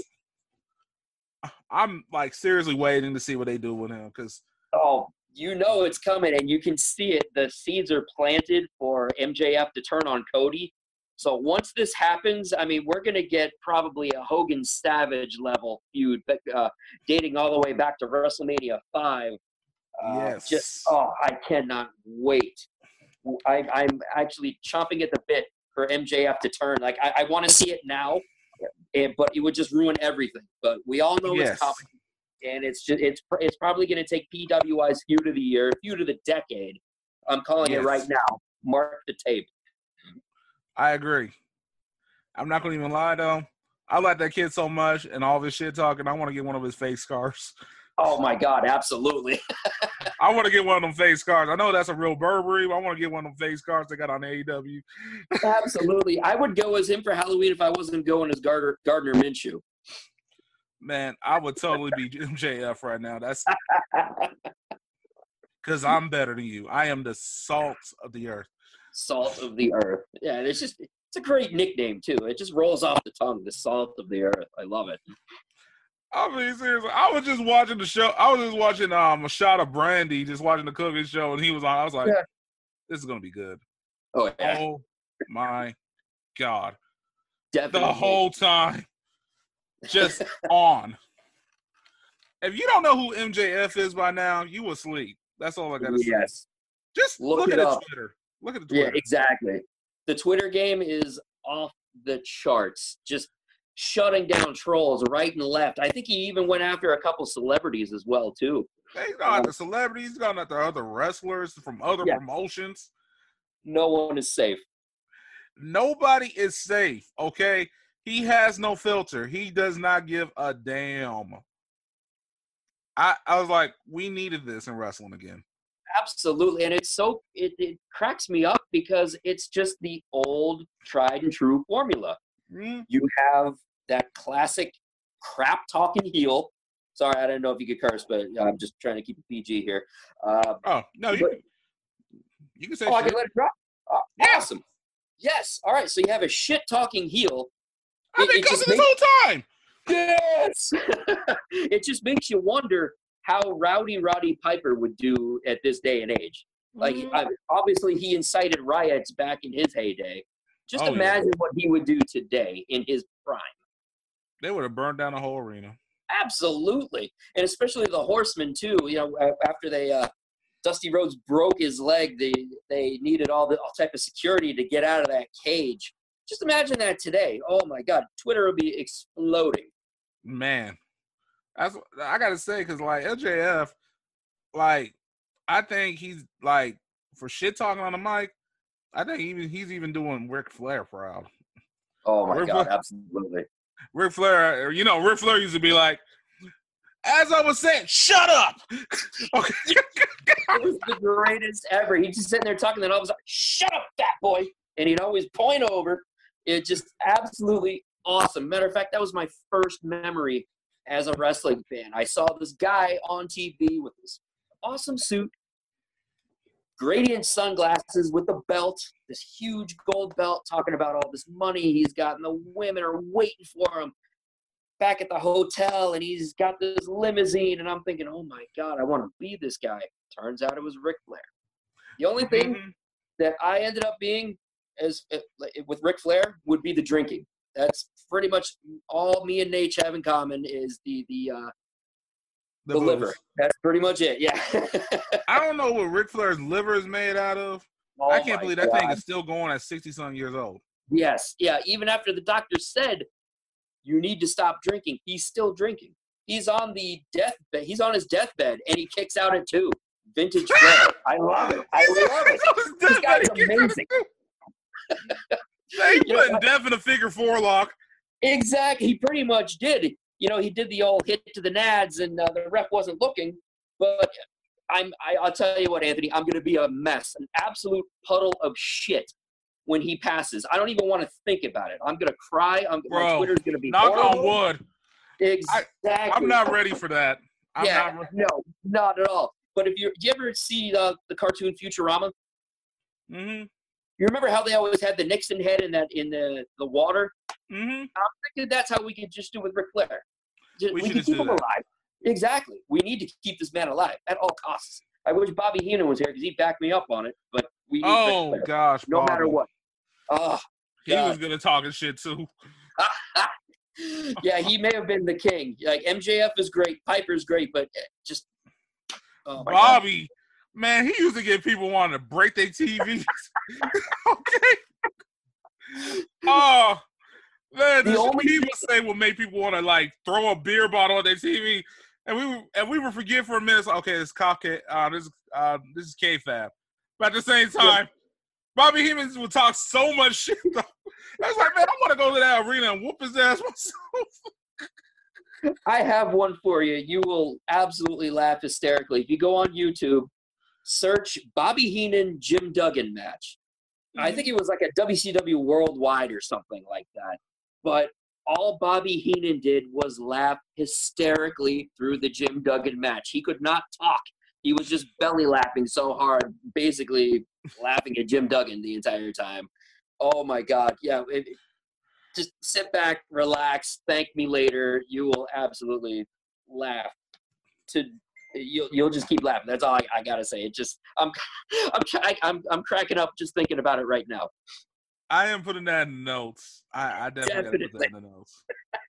I'm, like, seriously waiting to see what they do with him. Because you know it's coming, and you can see it. The seeds are planted for MJF to turn on Cody. So once this happens, I mean, we're going to get probably a Hogan Savage level feud, dating all the way back to WrestleMania 5. Yes. I cannot wait. I'm actually chomping at the bit for MJF to turn. Like, I want to see it now, but it would just ruin everything. But we all know it's coming. And it's probably going to take PWI's feud of the year, feud of the decade. I'm calling it right now. Mark the tape. I agree. I'm not going to even lie, though. I like that kid so much and all this shit talking. I want to get one of his face scars. Oh, my God, absolutely. I want to get one of them face scars. I know that's a real Burberry, but I want to get one of them face scars they got on AEW. Absolutely. I would go as him for Halloween if I wasn't going as Gardner Minshew. Man, I would totally be MJF right now. That's because I'm better than you. I am the salt of the earth. Salt of the earth. Yeah, it's a great nickname, too. It just rolls off the tongue, the salt of the earth. I love it. I mean, seriously, I was just watching the show. I was just watching a shot of Brandy, just watching the cooking show, and he was on. I was like, this is going to be good. Oh, yeah. Oh, my God. Definitely. The whole time. Just on. If you don't know who MJF is by now, you will sleep. That's all I got to say. Yes. Just look at his Twitter. Look at the Twitter. Yeah, exactly. The Twitter game is off the charts. Just shutting down trolls right and left. I think he even went after a couple celebrities as well, too. He's gone after celebrities. He's gone after other wrestlers from other promotions. No one is safe. Nobody is safe, okay? He has no filter. He does not give a damn. I was like, we needed this in wrestling again. Absolutely. And it cracks me up because it's just the old tried and true formula. Mm-hmm. You have that classic crap-talking heel. Sorry, I didn't know if you could curse, but I'm just trying to keep it PG here. No, you can say shit. I can let it drop? Awesome. Yes. All right, so you have a shit-talking heel. I've been cussing this whole time. Yes. It just makes you wonder how Rowdy Roddy Piper would do at this day and age. Like, obviously, he incited riots back in his heyday. Just imagine what he would do today in his prime. They would have burned down the whole arena. Absolutely. And especially the Horsemen, too. You know, after Dusty Rhodes broke his leg, they needed all type of security to get out of that cage. Just imagine that today. Oh my God, Twitter would be exploding. Man, that's what I gotta say, because like MJF, like I think he's like for shit talking on the mic. I think he's even doing Ric Flair proud. Oh my God, absolutely. Ric Flair, Ric Flair used to be like, as I was saying, shut up. Okay. It was the greatest ever. He's just sitting there talking, then all of a sudden, shut up, fat boy. And he'd always point over. It's just absolutely awesome. Matter of fact, that was my first memory as a wrestling fan. I saw this guy on TV with this awesome suit, gradient sunglasses with a belt, this huge gold belt, talking about all this money he's got, and the women are waiting for him back at the hotel, and he's got this limousine, and I'm thinking, oh my God, I want to be this guy. Turns out it was Ric Flair. The only thing that I ended up being with Ric Flair would be the drinking. That's pretty much all me and Nate have in common is the liver. That's pretty much it. Yeah. I don't know what Ric Flair's liver is made out of. Oh, I can't believe that thing is still going at 60-something years old. Yes. Yeah. Even after the doctor said you need to stop drinking, he's still drinking. He's on the deathbed. He's on his deathbed, and he kicks out at 2. Vintage Flair. I love it. I love it. This guy's amazing. They put death in a figure 4 lock. Exactly. He pretty much did. He did the old hit to the nads, and the ref wasn't looking. But I'll tell you what, Anthony, I'm going to be a mess, an absolute puddle of shit when he passes. I don't even want to think about it. I'm going to cry. My Twitter's going to be knock horrible. on wood. Exactly. I'm not ready for that. No, not at all. But do you ever see the cartoon Futurama? Mm-hmm. You remember how they always had the Nixon head in the water? Mm-hmm. I'm thinking that's how we could just do with Ric Flair. We can keep him alive. Exactly. We need to keep this man alive at all costs. I wish Bobby Heenan was here because he'd back me up on it. But we need oh Ric Flair, gosh, no Bobby. matter what. Oh, he was gonna talk his shit too. Yeah, he may have been the king. Like MJF is great, Piper's great, but just Bobby. God. Man, he used to get people wanting to break their TVs. Okay. Oh, man, the only people say will make people want to like throw a beer bottle on their TV, and we would forget for a minute. Okay, this is kayfabe, but at the same time, Bobby Heenan would talk so much shit. I was like, man, I want to go to that arena and whoop his ass myself. I have one for you. You will absolutely laugh hysterically if you go on YouTube. Search Bobby Heenan Jim Duggan match. I think it was like a WCW Worldwide or something like that. But all Bobby Heenan did was laugh hysterically through the Jim Duggan match. He could not talk. He was just belly laughing so hard, basically laughing at Jim Duggan the entire time. Oh my God. Yeah. Just sit back, relax, thank me later. You will absolutely laugh. You'll just keep laughing. That's all I gotta say. It just I'm cracking up just thinking about it right now. I am putting that in the notes. I definitely put that in the notes.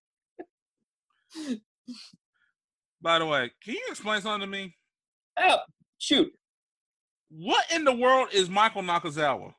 By the way, can you explain something to me? Oh, shoot. What in the world is Michael Nakazawa?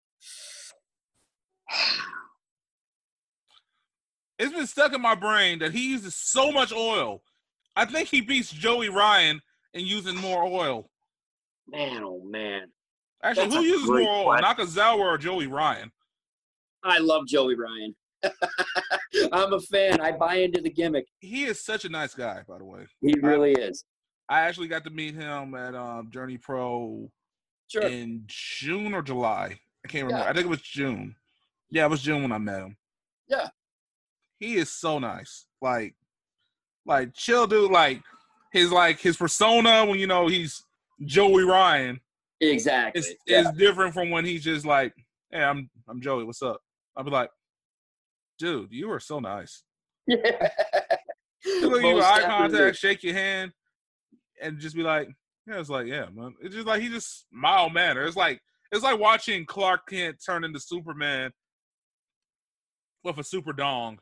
It's been stuck in my brain that he uses so much oil. I think he beats Joey Ryan in using more oil. Man, oh man. Actually, who uses more oil, Nakazawa or Joey Ryan? I love Joey Ryan. I'm a fan. I buy into the gimmick. He is such a nice guy, by the way. He really is. I actually got to meet him at Journey Pro in June or July. I can't remember. I think it was June. Yeah, it was June when I met him. Yeah. He is so nice. Like chill dude, his persona when he's Joey Ryan. Exactly. It's different from when he's just like, hey, I'm Joey, what's up? I'll be like, dude, you are so nice. Yeah. Look at you, eye contact, shake your hand, and just be like, yeah, it's like, yeah, man. It's just like he just mild manner. It's like watching Clark Kent turn into Superman with a super dong.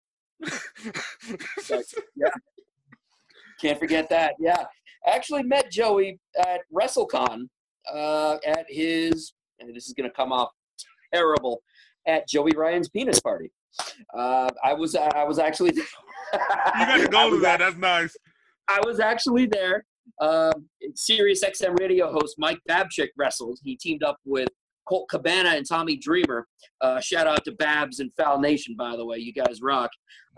Yeah. Can't forget that. Yeah. I actually met Joey at WrestleCon at his, and this is going to come off terrible, at Joey Ryan's penis party. I was actually. You got to go to that. That's nice. I was actually there. Sirius XM radio host Mike Babchick wrestled. He teamed up with Colt Cabana and Tommy Dreamer. Shout out to Babs and Foul Nation, by the way. You guys rock.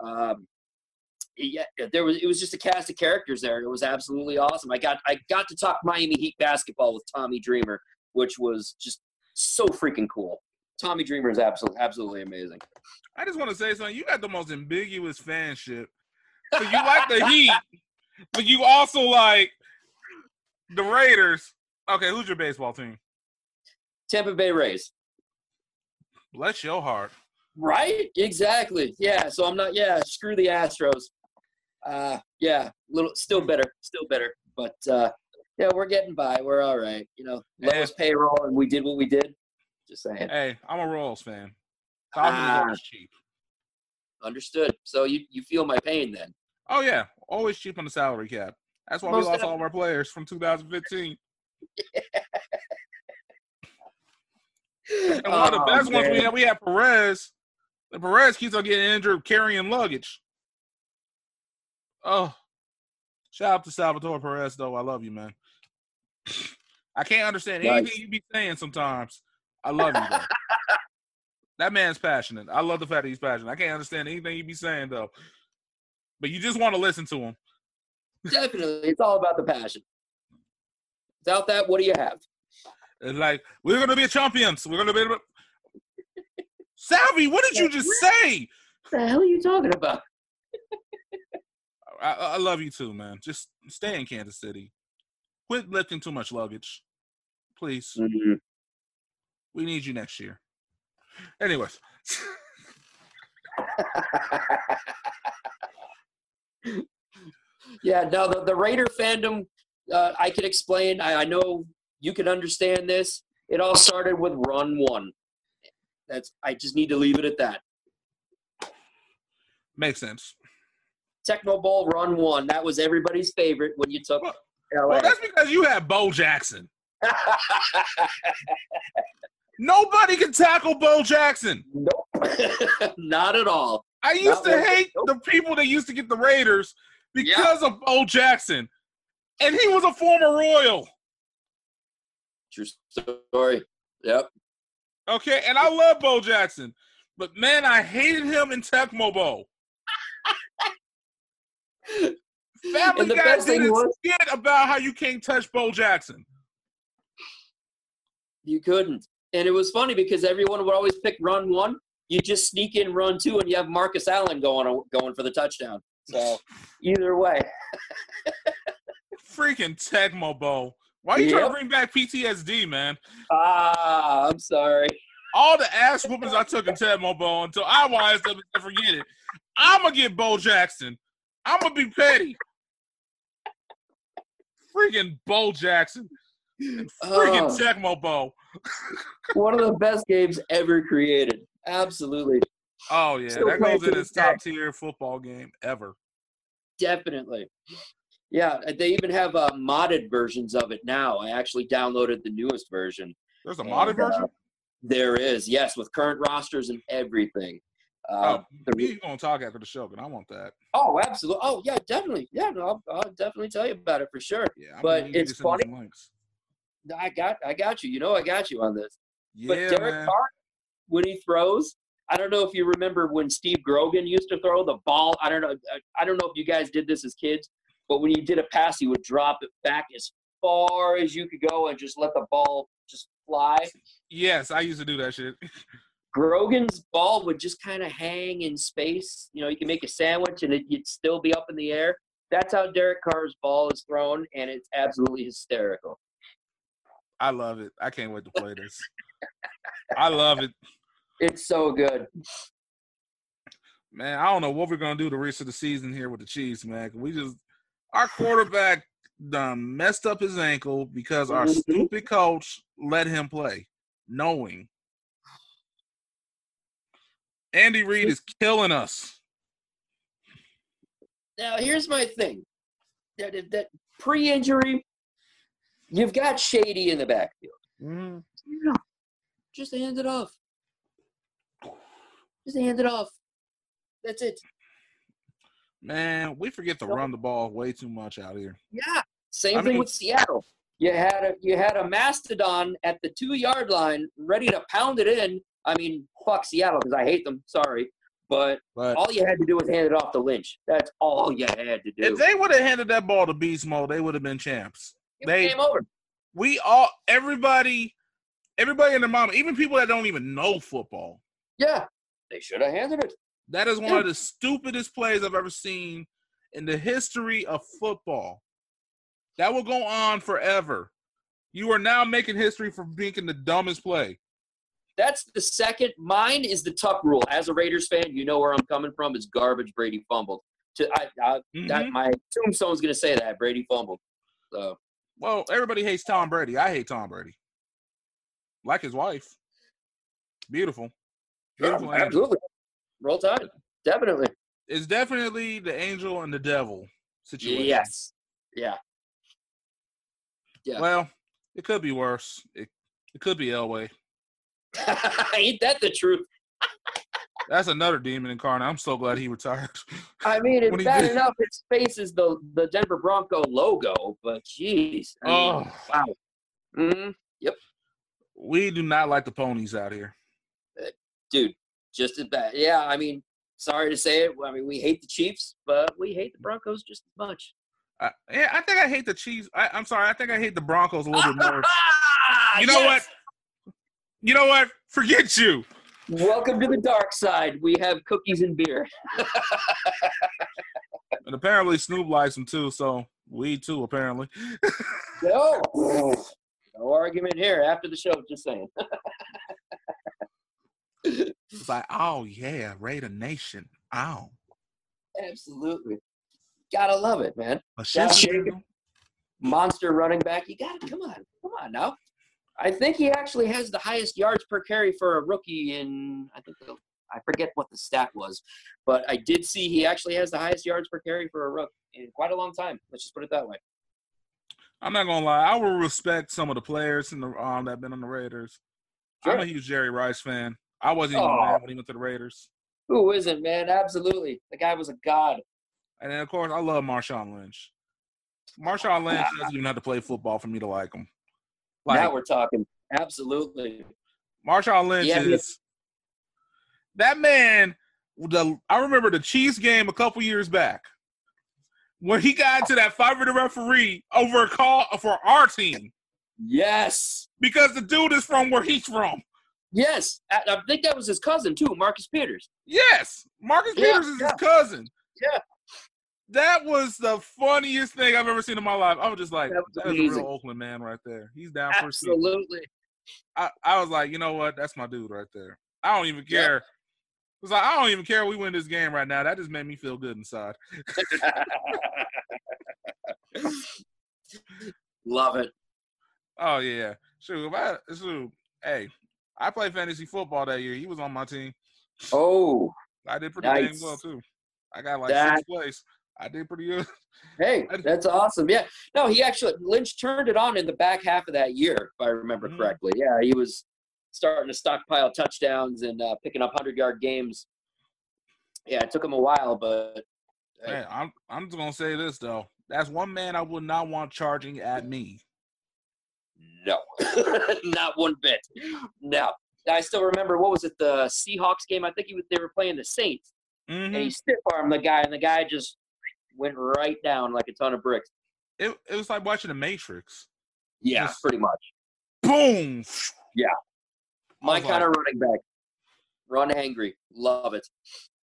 It was just a cast of characters there. It was absolutely awesome. I got to talk Miami Heat basketball with Tommy Dreamer, which was just so freaking cool. Tommy Dreamer is absolutely amazing. I just want to say something. You got the most ambiguous fanship. So you like the Heat, but you also like the Raiders. Okay, who's your baseball team? Tampa Bay Rays. Bless your heart. Right? Exactly. Yeah. So I'm not. Yeah. Screw the Astros. Still bitter. But yeah, we're getting by. We're all right. Lowest payroll, and we did what we did. Just saying. Hey, I'm a Royals fan. Falcons is always cheap. Understood. So you feel my pain then? Oh yeah, always cheap on the salary cap. That's why we lost all of our players from 2015. And one of the best ones we had Perez. And Perez keeps on getting injured carrying luggage. Oh, shout out to Salvatore Perez, though. I love you, man. I can't understand anything you be saying sometimes. I love you, though. That man's passionate. I love the fact that he's passionate. I can't understand anything you be saying, though. But you just want to listen to him. Definitely. It's all about the passion. Without that, what do you have? It's like, we're going to be champions. We're going to be – Salvi, what did you just say? What the hell are you talking about? I love you too, man. Just stay in Kansas City. Quit lifting too much luggage. Please. Mm-hmm. We need you next year. Anyways. Yeah, no, the Raider fandom, I can explain. I know you can understand this. It all started with Run 1. I just need to leave it at that. Makes sense. Techno Bowl Run 1. That was everybody's favorite when you took LA. Well, that's because you had Bo Jackson. Nobody can tackle Bo Jackson. Nope. Not at all. I used to hate the people that used to get the Raiders because of Bo Jackson. And he was a former Royal. True story. Yep. Okay, and I love Bo Jackson. But, man, I hated him in Tecmo Bowl. Family Guy did a skit about how you can't touch Bo Jackson. You couldn't. And it was funny because everyone would always pick Run 1. You just sneak in Run 2, and you have Marcus Allen going for the touchdown. So, either way. Freaking Tecmo Bowl. Why are you trying to bring back PTSD, man? I'm sorry. All the ass whoopings I took in Tecmo Bowl until I wised up and forget it. I'm going to get Bo Jackson. I'm going to be petty. Freaking Bo Jackson. Freaking Tecmo Bowl. One of the best games ever created. Absolutely. Oh, yeah. That goes in as top-tier football game ever. Definitely. Yeah, they even have modded versions of it now. I actually downloaded the newest version. There's a modded version? There is, yes, with current rosters and everything. You're going to talk after the show, but I want that. Oh, absolutely. Oh, yeah, definitely. Yeah, no, I'll definitely tell you about it for sure. Yeah, but it's funny. I got you. You know I got you on this. Yeah, but Derek Carr, when he throws, I don't know if you remember when Steve Grogan used to throw the ball. I don't know if you guys did this as kids, but when you did a pass, he would drop it back as far as you could go and just let the ball just fly. Yes, I used to do that shit. Grogan's ball would just kind of hang in space. You can make a sandwich and you'd still be up in the air. That's how Derek Carr's ball is thrown, and it's absolutely hysterical. I love it. I can't wait to play this. I love it. It's so good. Man, I don't know what we're going to do the rest of the season here with the Chiefs, man. Our quarterback done messed up his ankle because our stupid coach let him play, knowing. Andy Reid is killing us. Now, here's my thing. That pre-injury, you've got Shady in the backfield. Mm-hmm. Just hand it off. Just hand it off. That's it. Man, we forget to run the ball way too much out here. Yeah. Same thing with Seattle. You had a mastodon at the 2-yard line ready to pound it in. I mean, fuck Seattle because I hate them. Sorry. But all you had to do was hand it off to Lynch. That's all you had to do. If they would have handed that ball to Beast Mode, they would have been champs. They came over. Everybody and their mama, even people that don't even know football. Yeah, they should have handed it. That is one of the stupidest plays I've ever seen in the history of football. That will go on forever. You are now making history for making the dumbest play. That's the second. Mine is the Tuck rule. As a Raiders fan, you know where I'm coming from. It's garbage. Brady fumbled. My tombstone's going to say that. Brady fumbled. So. Well, everybody hates Tom Brady. I hate Tom Brady. Like his wife. Beautiful. Beautiful. Absolutely. Roll Tide. Definitely. It's definitely the angel and the devil situation. Yes. Yeah. Well, it could be worse. It could be Elway. Ain't that the truth? That's another demon incarnate. I'm so glad he retired. I mean, it's bad enough his face is the Denver Bronco logo, but jeez. Wow. Mm-hmm. Yep. We do not like the ponies out here. Dude, just as bad. Yeah, I mean, sorry to say it. I mean, we hate the Chiefs, but we hate the Broncos just as much. I think I hate the Chiefs. I'm sorry. I think I hate the Broncos a little bit more. You know what? You know what? Forget you. Welcome to the dark side. We have cookies and beer. And apparently Snoop likes them too, so weed too, apparently. No argument here after the show, just saying. It's like, oh, yeah, Raider Nation. Oh. Absolutely. Gotta love it, man. Monster running back. You gotta, come on now. I think he actually has the highest yards per carry for a rookie I forget what the stat was, but I did see he actually has the highest yards per carry for a rookie in quite a long time. Let's just put it that way. I'm not gonna lie. I will respect some of the players in the that have been on the Raiders. Sure. I'm a huge Jerry Rice fan. I wasn't even mad when he went to the Raiders. Who isn't, man? Absolutely. The guy was a god. And then, of course, I love Marshawn Lynch. Marshawn Lynch doesn't even have to play football for me to like him. Now we're talking. Absolutely. Marshawn Lynch is – that man I remember the Chiefs game a couple years back when he got into that fight with the referee over a call for our team. Yes. Because the dude is from where he's from. Yes. I think that was his cousin, too, Marcus Peters. Yes. Marcus Peters is his cousin. Yeah. That was the funniest thing I've ever seen in my life. I was just like, that's a real Oakland man right there. He's down for a seat. Absolutely. I was like, you know what? That's my dude right there. I don't even care. It was like, I don't even care if we win this game right now. That just made me feel good inside. Love it. Oh, yeah. Hey, I played fantasy football that year. He was on my team. Oh. I did pretty dang well, too. I got like 6th place. I did pretty good. Hey, that's awesome. Yeah. No, Lynch turned it on in the back half of that year, if I remember correctly. Yeah, he was starting to stockpile touchdowns and picking up 100-yard games. Yeah, it took him a while, but. Hey, I'm just going to say this, though. That's one man I would not want charging at me. No, not one bit. No. I still remember, what was it, the Seahawks game? I think they were playing the Saints. Mm-hmm. And he stiff-armed the guy, and the guy just went right down like a ton of bricks. It was like watching The Matrix. Yeah, just, pretty much. Boom! Yeah. My kind of running back. Run angry. Love it.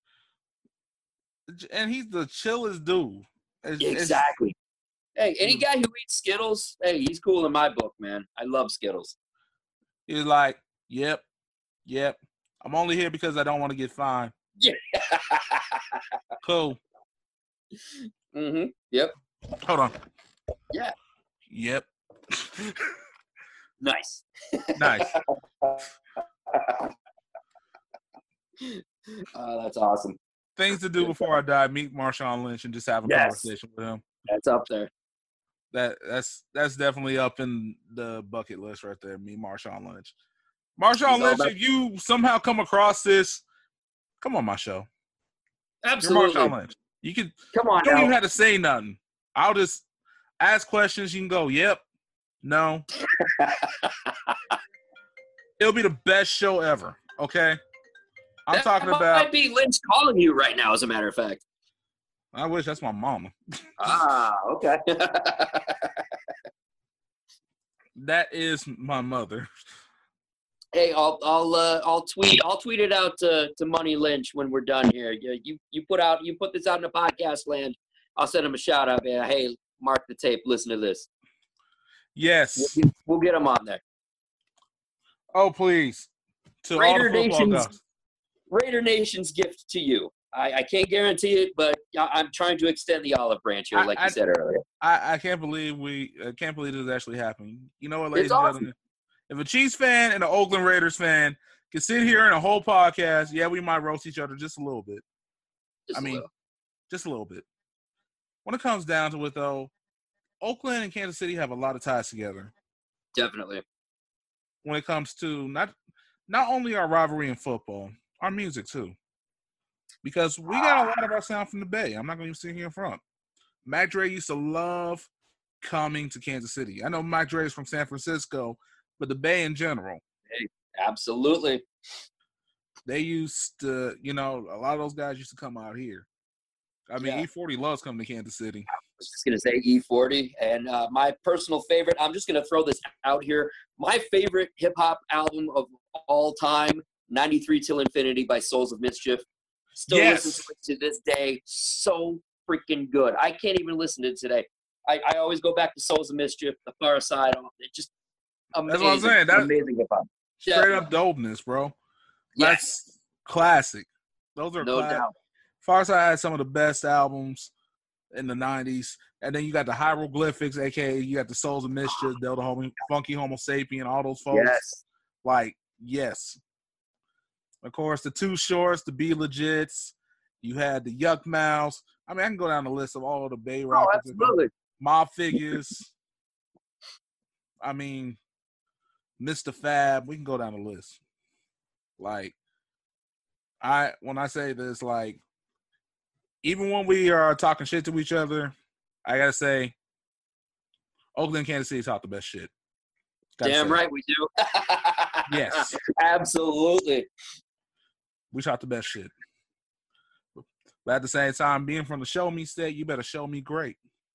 And he's the chillest dude. Exactly. Hey, any guy who eats Skittles, hey, he's cool in my book, man. I love Skittles. He's like, yep. I'm only here because I don't want to get fined. Yeah. Cool. Mm-hmm. Yep. Hold on. Yeah. Yep. Nice. That's awesome. Things to do before I die: meet Marshawn Lynch and just have a conversation with him. That's up there. That's definitely up in the bucket list right there. Meet Marshawn Lynch. Marshawn Lynch, if you somehow come across this, come on my show. Absolutely. You're Marshawn Lynch. You can. Come on You don't now. even have to say nothing. I'll just ask questions. You can go, yep, no. It'll be the best show ever. Okay. I'm talking about. Might be Lynch calling you right now, as a matter of fact. I wish that's my mama. Okay. That is my mother. Hey, I'll tweet it out to Money Lynch when we're done here. You put this out in the podcast land. I'll send him a shout out. Yeah, hey, mark the tape. Listen to this. Yes. We'll get him on there. Oh, please. To Raider all the football guys. Raider Nation's gift to you. I can't guarantee it, but I'm trying to extend the olive branch here, like you said earlier. I can't believe this is actually happening. You know what, ladies It's and awesome. gentlemen? If a Chiefs fan and an Oakland Raiders fan can sit here in a whole podcast, yeah, we might roast each other just a little bit. Just a little bit. When it comes down to it, though, Oakland and Kansas City have a lot of ties together. Definitely. When it comes to not only our rivalry in football, our music too. Because we got a lot of our sound from the Bay. I'm not going to sit here in front. Mac Dre used to love coming to Kansas City. I know Mac Dre is from San Francisco, but the Bay in general. Hey, absolutely. They used to, a lot of those guys used to come out here. I mean, E40 loves coming to Kansas City. I was just going to say E40. And my personal favorite, I'm just going to throw this out here. My favorite hip-hop album of all time, 93 Till Infinity by Souls of Mischief. Still listen to it to this day. So freaking good. I can't even listen to it today. I always go back to Souls of Mischief, The Far Side. It just amazing. That's what I'm saying. That's amazing hip-hop. Straight up dopeness, bro. That's classic. Those are no doubt. Farside had some of the best albums in the 90s. And then you got the Hieroglyphics, a.k.a. you got the Souls of Mischief, Delta Funky Homo Sapien, all those folks. Yes. Of course, the Too Shorts, the Be Legits. You had the Yuck Mouths. I mean, I can go down the list of all of the Bay rappers. Oh, absolutely. Mob Figures. I mean, Mr. Fab. We can go down the list. When I say this, even when we are talking shit to each other, I gotta say, Oakland, Kansas City talk the best shit. Damn right we do. Yes. Absolutely. We talk the best shit. But at the same time, being from the Show Me state, you better show me great.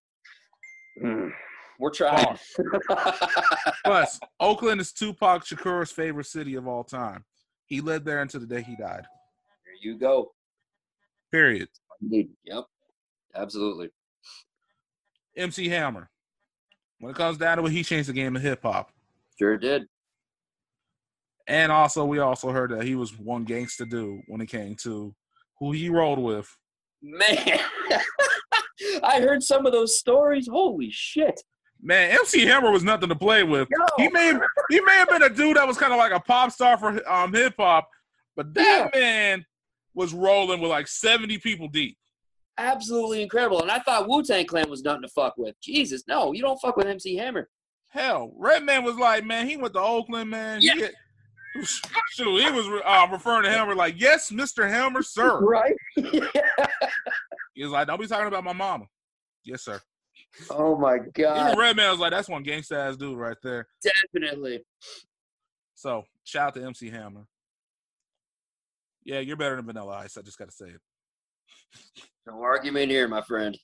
We're trying. Plus, Oakland is Tupac Shakur's favorite city of all time. He lived there until the day he died. There you go. Period. Yep. Absolutely. MC Hammer. When it comes down to it, he changed the game of hip-hop. Sure did. And also, we also heard that he was one gangsta dude when it came to who he rolled with. Man, I heard some of those stories. Holy shit. Man, MC Hammer was nothing to play with. Yo. He may have been a dude that was kind of like a pop star for hip-hop, but that man was rolling with 70 people deep. Absolutely incredible. And I thought Wu-Tang Clan was nothing to fuck with. Jesus, no, you don't fuck with MC Hammer. Hell, Redman was man, he went to Oakland, man. Yeah. He was referring to Hammer yes, Mr. Hammer, sir. Right? He was don't be talking about my mama. Yes, sir. Oh, my God. Even Redman was that's one gangsta-ass dude right there. Definitely. So, shout out to MC Hammer. Yeah, you're better than Vanilla Ice. I just got to say it. No argument here, my friend.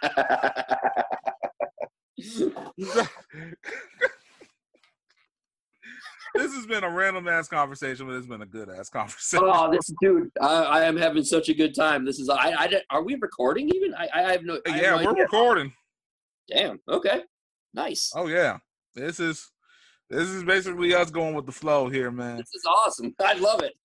This has been a random ass conversation, but it's been a good ass conversation. Oh, this dude, I am having such a good time. This is are we recording even? I have no. Yeah, we're recording. Damn. Okay. Nice. Oh yeah, this is basically us going with the flow here, man. This is awesome. I love it.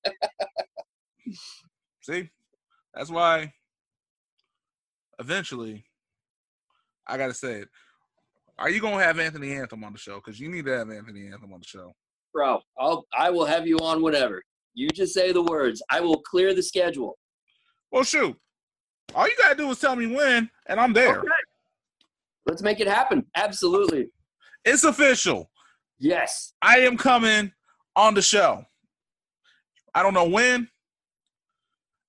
See, that's why. Eventually, I gotta say it. Are you gonna have Anthony Anthem on the show? Because you need to have Anthony Anthem on the show. Bro, I will have you on whenever. You just say the words. I will clear the schedule. Well, shoot. All you gotta do is tell me when, and I'm there. Okay. Let's make it happen. Absolutely. It's official. Yes. I am coming on the show. I don't know when.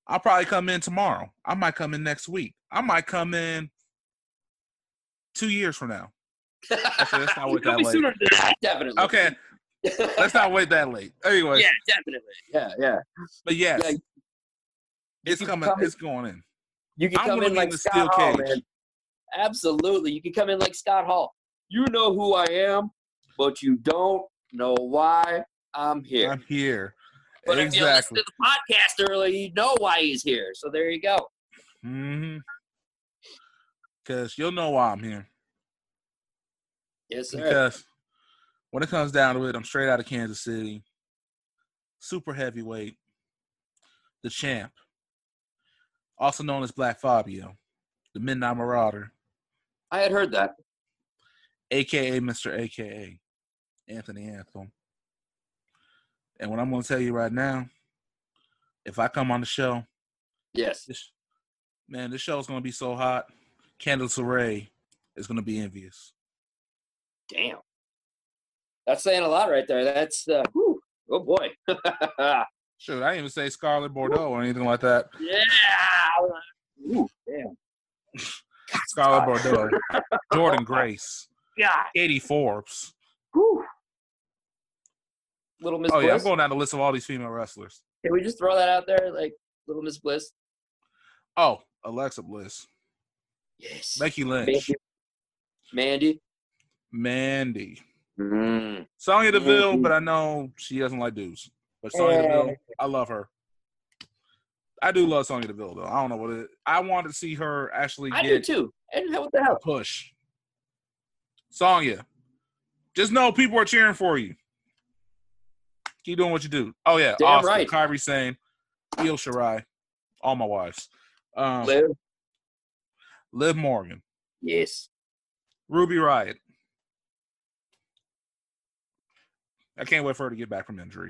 I'll probably come in tomorrow. I might come in next week. I might come in 2 years from now. Actually, let's not wait that late. Sooner than that, definitely. Okay. Let's not wait that late. Anyways. Yeah, definitely. Yeah. But yes. Yeah, it's coming. It's going in. You can come in like Scott Hall, man. Absolutely. You can come in like Scott Hall. You know who I am, but you don't know why I'm here. I'm here. But if you listen to the podcast earlier, you know why he's here. So there you go. Mm-hmm. Because you'll know why I'm here. Yes, sir. Because when it comes down to it, I'm straight out of Kansas City. Super heavyweight. The champ. Also known as Black Fabio. The Midnight Marauder. I had heard that. A.K.A. Mr. A.K.A. Anthony Anthem. And what I'm going to tell you right now, if I come on the show, yes, this show is going to be so hot, Candice LeRae is going to be envious. Damn. That's saying a lot right there. That's, oh boy. Shoot, I didn't even say Scarlett Bordeaux or anything like that. Yeah. Ooh, damn. Scarlett Bordeaux. Jordan Grace. Yeah. Katie Forbes. Whew. Little Miss Bliss. Yeah, I'm going down the list of all these female wrestlers. Can we just throw that out there, like Little Miss Bliss? Oh, Alexa Bliss. Yes. Becky Lynch. Mandy. Sonya Deville, but I know she doesn't like dudes. But Sonya Deville, I love her. I do love Sonya Deville, though. I don't know what it is. I want to see her actually get do too. And what the hell? A push. Sonya, just know people are cheering for you. Keep doing what you do. Oh, yeah. Damn Austin, right. Kairi Sane, Io Shirai, all my wives. Liv Morgan. Yes. Ruby Riott. I can't wait for her to get back from injury.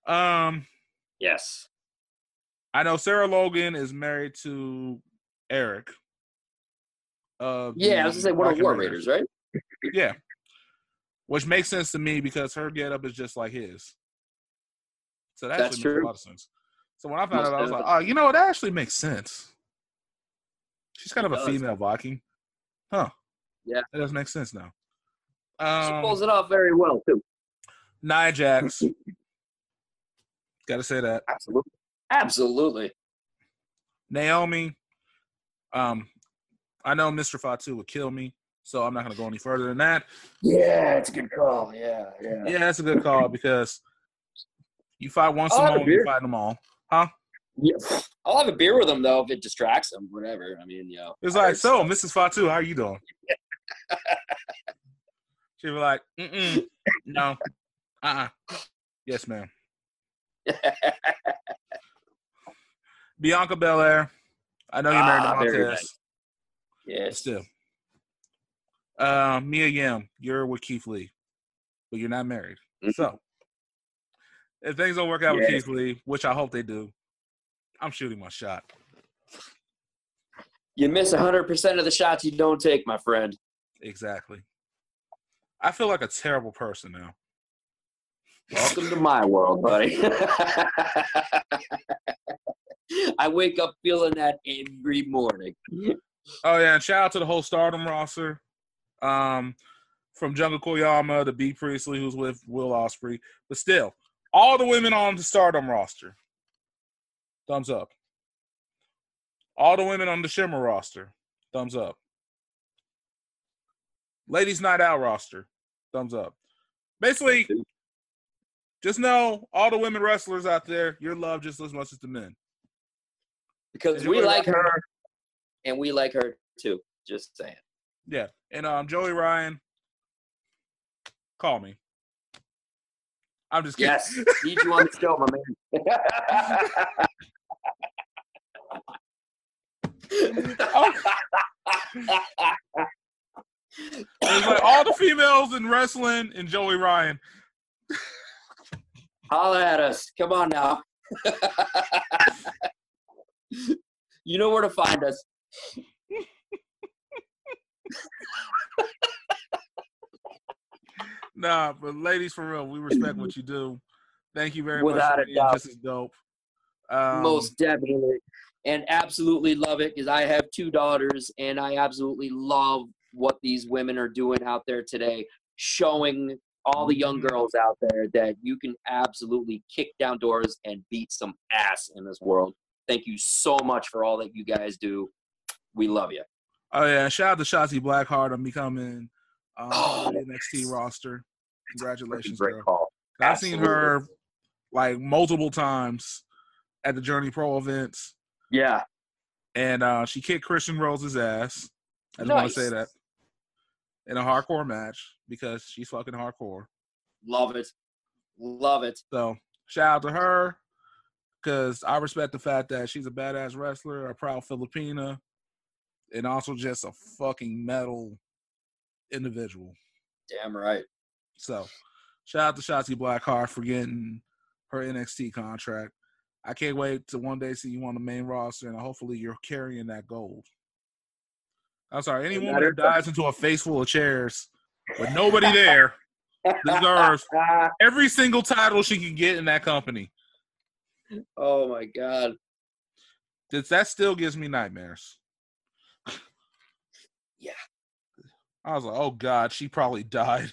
Yes. I know Sarah Logan is married to Eric. I was going to say one of the War Raiders, right? Yeah. Which makes sense to me because her getup is just like his. So that actually makes a lot of sense. So when I found out, I was like, oh, you know what? That actually makes sense. She's kind of a female Viking. Huh. Yeah. That does make sense now. She pulls it off very well, too. Nia Jax. Got to say that. Absolutely. Naomi. I know Mr. Fatu would kill me, so I'm not going to go any further than that. Yeah, it's a good call. Yeah. Yeah, it's a good call because you fight one Samoan, you fight them all. Huh? Yeah. I'll have a beer with them, though, if it distracts them, whatever. I mean, It's like, so, Mrs. Fatu, how are you doing? She'd be like, no. Yes, ma'am. Bianca Belair. I know you're married to Montez. Nice. Yes. Still. Mia Yim, you're with Keith Lee, but you're not married. Mm-hmm. So, if things don't work out with Keith Lee, which I hope they do, I'm shooting my shot. You miss 100% of the shots you don't take, my friend. Exactly. I feel like a terrible person now. Welcome to my world, buddy. I wake up feeling that every morning. Oh, yeah, and shout out to the whole Stardom roster. From Jungle Koyama to B. Priestley, who's with Will Ospreay. But still, all the women on the Stardom roster, thumbs up. All the women on the Shimmer roster, thumbs up. Ladies Night Out roster, thumbs up. Basically, just know all the women wrestlers out there, you're loved just as much as the men. Because we like her, and we like her too. Just saying. Yeah. And Joey Ryan, call me. I'm just kidding. Yes. Need you on the show, my man. It's like all the females in wrestling and Joey Ryan. Holla at us. Come on now. You know where to find us. Nah, but ladies, for real, we respect what you do. Thank you very much Without for a being doubt. just as dope. Most definitely. And absolutely love it because I have 2 daughters, and I absolutely love what these women are doing out there today, showing all the young girls out there that you can absolutely kick down doors and beat some ass in this world. Thank you so much for all that you guys do. We love you. Oh, yeah. Shout out to Shotzi Blackheart on becoming the NXT roster. Congratulations, Great girl. call. I've seen her like multiple times at the Journey Pro events. Yeah. And she kicked Christian Rose's ass. I just want to say that. In a hardcore match because she's fucking hardcore. Love it. Love it. So shout out to her because I respect the fact that she's a badass wrestler, a proud Filipina, and also just a fucking metal individual. Damn right. So shout out to Shotzi Blackheart for getting her NXT contract. I can't wait to one day see you on the main roster, and hopefully you're carrying that gold. I'm sorry, any woman that dives into a face full of chairs with nobody there deserves every single title she can get in that company. Oh, my God. That still gives me nightmares. Yeah. I was like, oh, God, she probably died.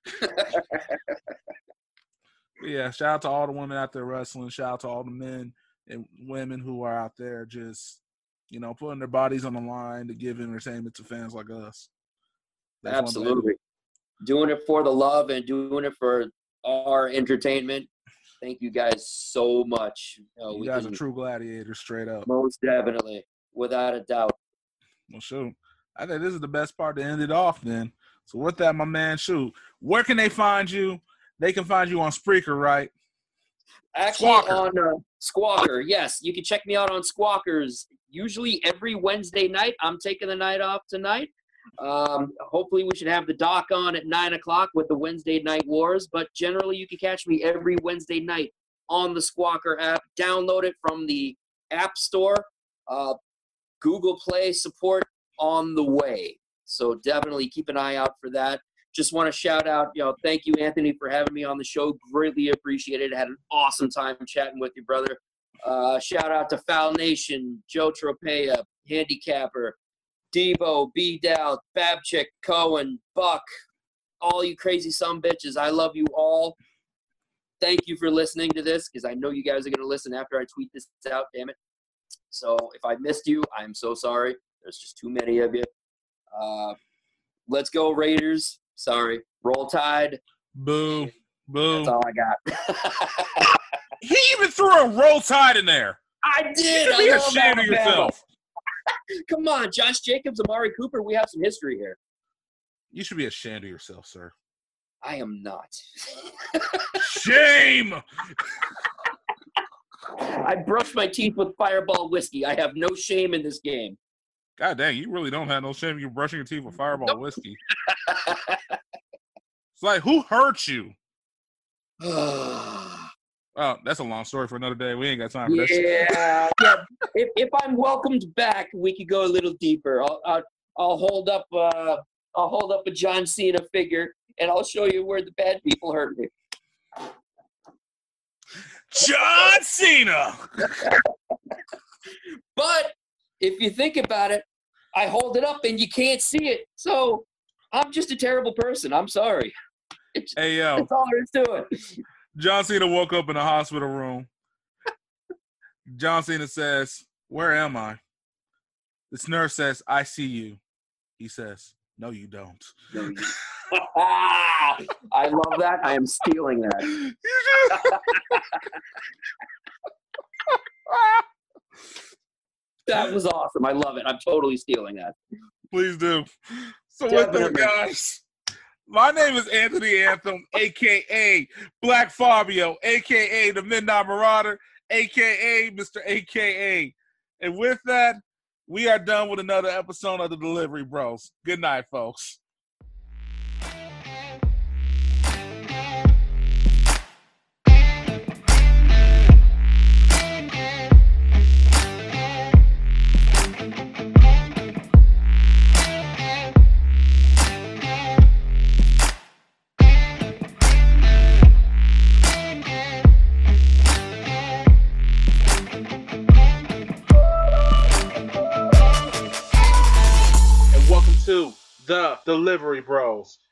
Yeah, shout out to all the women out there wrestling. Shout out to all the men and women who are out there just, putting their bodies on the line to give entertainment to fans like us. That's absolutely. Doing it for the love and doing it for our entertainment. Thank you guys so much. You guys are true gladiators, straight up. Most definitely, without a doubt. Well, shoot. I think this is the best part to end it off then. So with that, my man, shoot. Where can they find you? They can find you on Spreaker, right? Actually, Squawker. On Squawker, yes. You can check me out on Squawkers. Usually every Wednesday night. I'm taking the night off tonight. Hopefully we should have the doc on at 9 o'clock with the Wednesday Night Wars. But generally, you can catch me every Wednesday night on the Squawker app. Download it from the App Store. Google Play support on the way. So definitely keep an eye out for that. Just want to shout out, thank you, Anthony, for having me on the show. Greatly appreciated. Had an awesome time chatting with you, brother. Shout out to Foul Nation, Joe Tropea, Handicapper, Debo, B-Doubt, Babchick, Cohen, Buck, all you crazy sumbitches. I love you all. Thank you for listening to this because I know you guys are going to listen after I tweet this out, damn it. So if I missed you, I'm so sorry. There's just too many of you. Let's go, Raiders. Sorry. Roll Tide. Boo. Boo. That's all I got. He even threw a Roll Tide in there. I did. You should be ashamed of yourself. Come on, Josh Jacobs, Amari Cooper. We have some history here. You should be ashamed of yourself, sir. I am not. Shame! I brushed my teeth with Fireball whiskey. I have no shame in this game. God dang, you really don't have no shame. You're brushing your teeth with Fireball whiskey. It's like, who hurt you? Oh, that's a long story for another day. We ain't got time for that shit. Yeah. If I'm welcomed back, we could go a little deeper. I'll hold up a John Cena figure, and I'll show you where the bad people hurt me. John Cena! But if you think about it, I hold it up and you can't see it. So I'm just a terrible person. I'm sorry. Hey, yo. That's all there is to it. John Cena woke up in a hospital room. John Cena says, "Where am I?" This nurse says, "I see you." He says, "No, you don't." I love that. I am stealing that. That was awesome. I love it. I'm totally stealing that. Please do. So with that, guys, my name is Anthony Anthem, a.k.a. Black Fabio, a.k.a. the Midnight Marauder, a.k.a. Mr. A.K.A. And with that, we are done with another episode of the Delivery Bros. Good night, folks. the Delivery Bros.